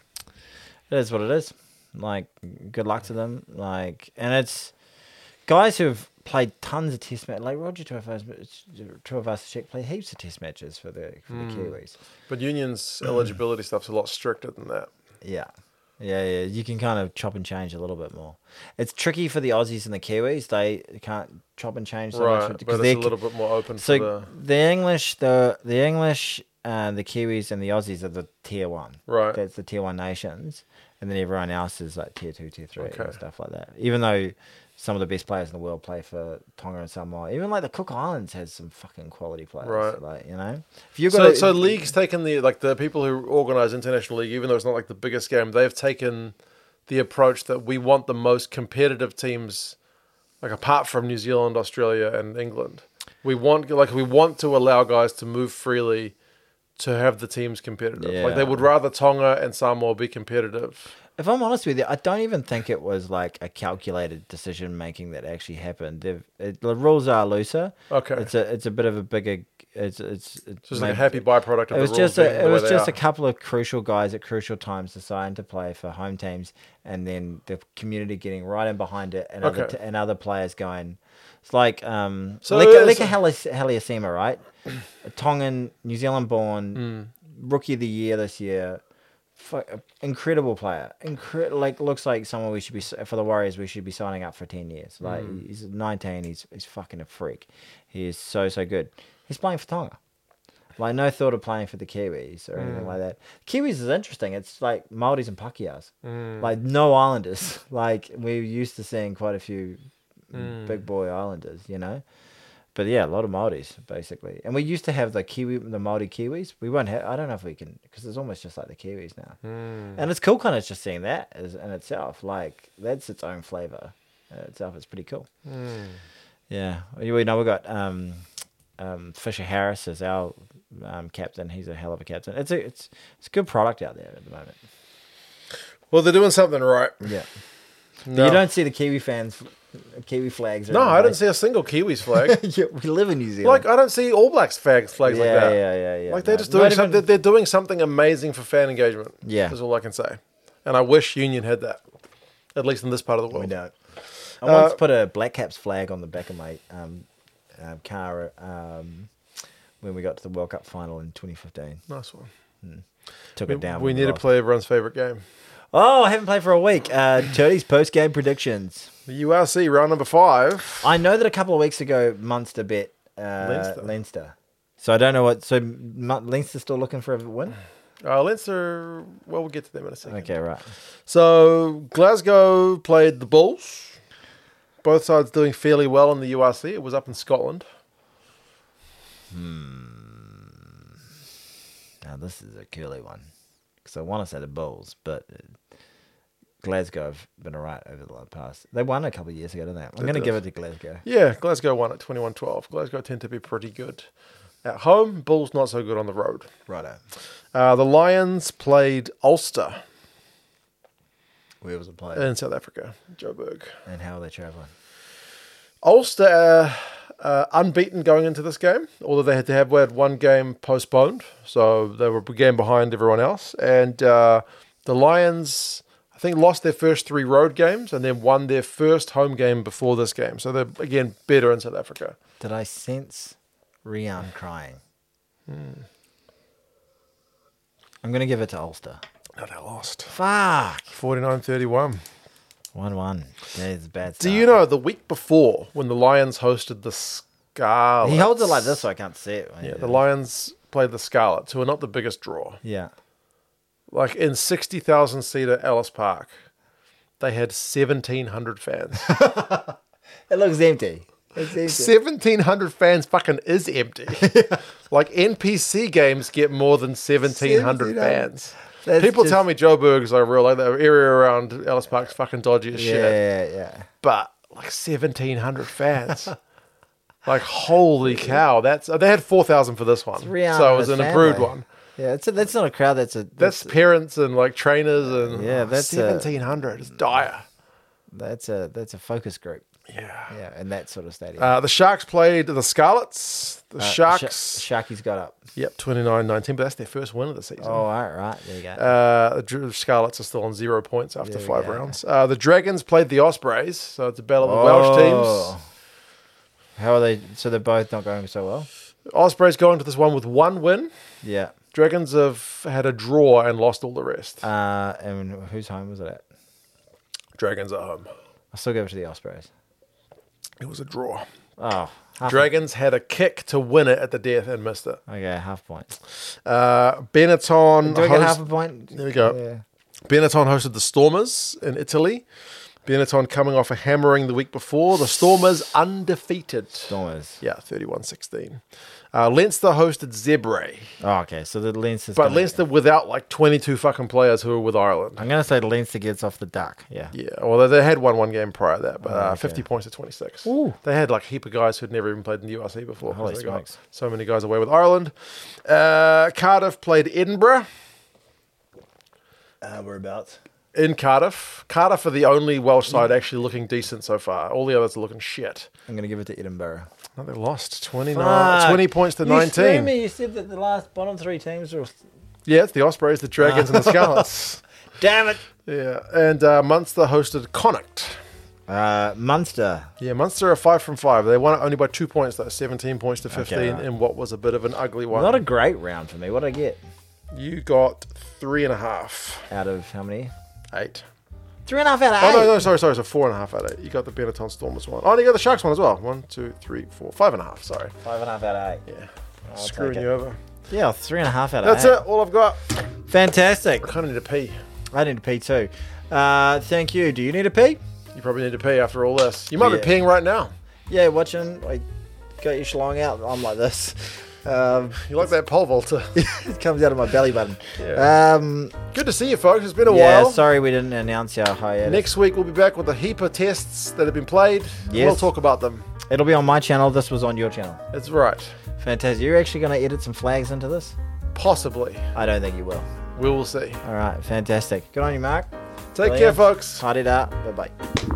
it is what it is. Like, good luck to them. Like, and it's guys who've played tons of test matches. Like Roger Tuivasa-Sheck played heaps of test matches for the for Mm. the Kiwis. But Union's eligibility stuff's a lot stricter than that. Yeah. Yeah, yeah. You can kind of chop and change a little bit more. It's tricky for the Aussies and the Kiwis. They can't chop and change so Right, much but it's they're a little bit more open So for the... the English, the the English, uh, the Kiwis, and the Aussies are the tier one. Right. That's the tier one nations, and then everyone else is like tier two, tier three, Okay. and stuff like that. Even though some of the best players in the world play for Tonga and Samoa, even like the Cook Islands has some fucking quality players. Right. Like, you know, if you So, got so leagues taken the like the people who organise international league, even though it's not like the biggest game, they've taken the approach that we want the most competitive teams, like apart from New Zealand, Australia, and England. We want like we want to allow guys to move freely to have the teams competitive. Like they Yeah. would rather Tonga and Samoa be competitive. If I'm honest with you, I don't even think it was like a calculated decision making that actually happened. They've, it, the rules are looser. Okay, It's a it's a bit of a bigger. It's it's, it's just like a maybe- happy byproduct of It was the rules just being a, the it way was they just are. a couple of crucial guys at crucial times deciding to play for home teams, and then the community getting right in behind it, and other Okay. t- and other players going. It's like um, So Leka, it's- Leka Halis- Haliasema, right? A Tongan, New Zealand born, Mm. rookie of the year this year. Fu- incredible player. Incre- like looks like someone we should be for the Warriors. We should be signing up for ten years. Like Mm. he's nineteen. He's he's fucking a freak. He is so so good. He's playing for Tonga. Like no thought of playing for the Kiwis or anything Mm. like that. Kiwis is interesting. It's like Māoris and Pakeas. Mm. Like no Islanders. Like we're used to seeing quite a few Mm. big boy Islanders, you know. But yeah, a lot of Māoris basically. And we used to have the Kiwi, the Māori Kiwis. We won't have. I don't know if we can because it's almost just like the Kiwis now. Mm. And it's cool, kind of just seeing that as in itself. Like that's its own flavor in itself. It's pretty cool. Mm. Yeah, we know we got um, um, Fisher Harris as our um, captain. He's a hell of a captain. It's a it's it's a good product out there at the moment. Well, they're doing something right. Yeah, No, but you don't see the Kiwi fans, Kiwi flags. no I didn't see a single Kiwis flag. yeah, we live in New Zealand. Like I don't see All Blacks flags flags yeah, like that. yeah, yeah, yeah. Like they're No, just not doing even- something. They're doing something amazing for fan engagement. Yeah. is all I can say. And I wish Union had that, at least in this part of the We world. don't. I Uh, once put a Black Caps flag on the back of my um, um, car um, when we got to the World Cup final in twenty fifteen. Nice one. Took We, it down. we when need to lost. play everyone's favorite game. Oh, I haven't played for a week. Uh, Turdy's post game predictions. The U R C round number five. I know that a couple of weeks ago, Munster bet uh, Leinster. Leinster. So I don't know what. So Mun- Leinster still looking for a win? Uh, Leinster. Well, we'll get to them in a second. Okay, right. So Glasgow played the Bulls. Both sides doing fairly well in the U R C. It was up in Scotland. Now this is a curly one because I want to say the Bulls, but uh, Glasgow have been alright over the past. They won a couple of years ago, didn't they? I'm They going to did. give it to Glasgow. Yeah, Glasgow won at twenty-one twelve. Glasgow tend to be pretty good at home. Bulls not so good on the road. Righto. Uh, the Lions played Ulster Where was it played? in South Africa. Joburg. and how are they travelling? Ulster uh, uh, unbeaten going into this game, although they had to have we had one game postponed, so they were a game behind everyone else. And uh, the Lions, I think lost their first three road games and then won their first home game before this game. So they're, again, better in South Africa. Did I sense Rian crying? Hmm. I'm going to give it to Ulster. No, they lost. Fuck. forty-nine thirty-one. one one. Yeah, it's a bad Do start. you know, the week before, when the Lions hosted the Scarlets... He holds it like this so I can't see it. Yeah, the Lions played the Scarlets, who are not the biggest draw. Yeah. Like, in sixty thousand seater Ellis Park, they had seventeen hundred fans. It looks empty. It's empty. seventeen hundred fans fucking is empty. Like, N P C games get more than seventeen hundred fans. That's People just- tell me Joburg is like real, like the area around Ellis Park's fucking dodgy as Yeah, shit. yeah, yeah. But like seventeen hundred fans. Like, holy cow. That's They had four thousand for this one. Rihanna So it was and an his improved family. one. Yeah, it's a, that's not a crowd. That's a That's that's, parents and like trainers and Yeah, that's a- seventeen hundred. It's dire. that's a that's a focus group. Yeah. Yeah, and that sort of stadium. Uh, the Sharks played the Scarlets. The Uh, Sharks. Sh- Sharkies got up. Yep, twenty-nine nineteen, but that's their first win of the season. Oh, all right, right. There you go. Uh, the Dr- Scarlets are still on zero points after There we five go. rounds. Uh, the Dragons played the Ospreys, so it's a battle of the Welsh teams. How are they? So they're both not going so well. Ospreys go into this one with one win. Yeah. Dragons have had a draw and lost all the rest. Uh, and whose home was it at? Dragons at home. I still give it to the Ospreys. It was a draw. Oh, half Dragons had a kick to win it at the death and missed it. A, okay, half point. Uh, Benetton. Do I get host- half a point? There we go. Yeah. Benetton hosted the Stormers in Italy. Benetton coming off a hammering the week before. The Stormers undefeated. Stormers. Yeah, thirty-one sixteen. Uh, Leinster hosted Zebre. Oh, okay. So the Leinster's But gonna- Leinster without like twenty-two fucking players who were with Ireland. I'm gonna say the Leinster gets off the duck. Yeah. Yeah, well, they had won one game prior to that, but Oh, uh, okay. fifty points to twenty-six. Ooh. They had like a heap of guys who'd never even played in the U R C before. 'cause Holy they got smokes. so many guys away with Ireland. Uh, Cardiff played Edinburgh. Uh, whereabouts? In Cardiff. Cardiff are the only Welsh side actually looking decent so far. All the others are looking shit. I'm gonna give it to Edinburgh. No, they lost twenty-nine, twenty points to You threw nineteen. me. You said that the last bottom three teams were. Yeah, it's the Ospreys, the Dragons, and the Scarlets. Damn it. Yeah, and uh, Munster hosted Connacht. Uh, Munster. Yeah, Munster are five from five. They won it only by two points, though, seventeen points to fifteen, Okay, right. in what was a bit of an ugly one. Not a great round for me. What did I get You got three and a half, out of how many? eight. Three and a half out of Oh eight. no, no, sorry, sorry, so four and a half out of eight. You got the Benetton Stormers one. Oh, and you got the Sharks one as well. One, two, three, four, five and a half. Sorry. Five and a half out of eight. Yeah, I'll screwing take you it. over. Yeah, three and a half out of That's eight. it. All I've got. Fantastic. I kind of need to pee. I need to pee too. Uh, thank you. Do you need a pee? You probably need to pee after all this. You might Yeah. be peeing right now. Yeah, watching. Like, got your schlong out. I'm like this. Um, You like that pole vaulter? it comes out of my belly button. Yeah. Um, Good to see you, folks. It's been a yeah, while. sorry we didn't announce our hiatus. Next week we'll be back with a heap of tests that have been played. Yes. We'll talk about them. It'll be on my channel. This was on your channel. That's right. Fantastic. You're actually going to edit some flags into this? Possibly. I don't think you will. We will see. All right. Fantastic. Good on you, Mark. Take Brilliant. care, folks. Party da. Bye bye.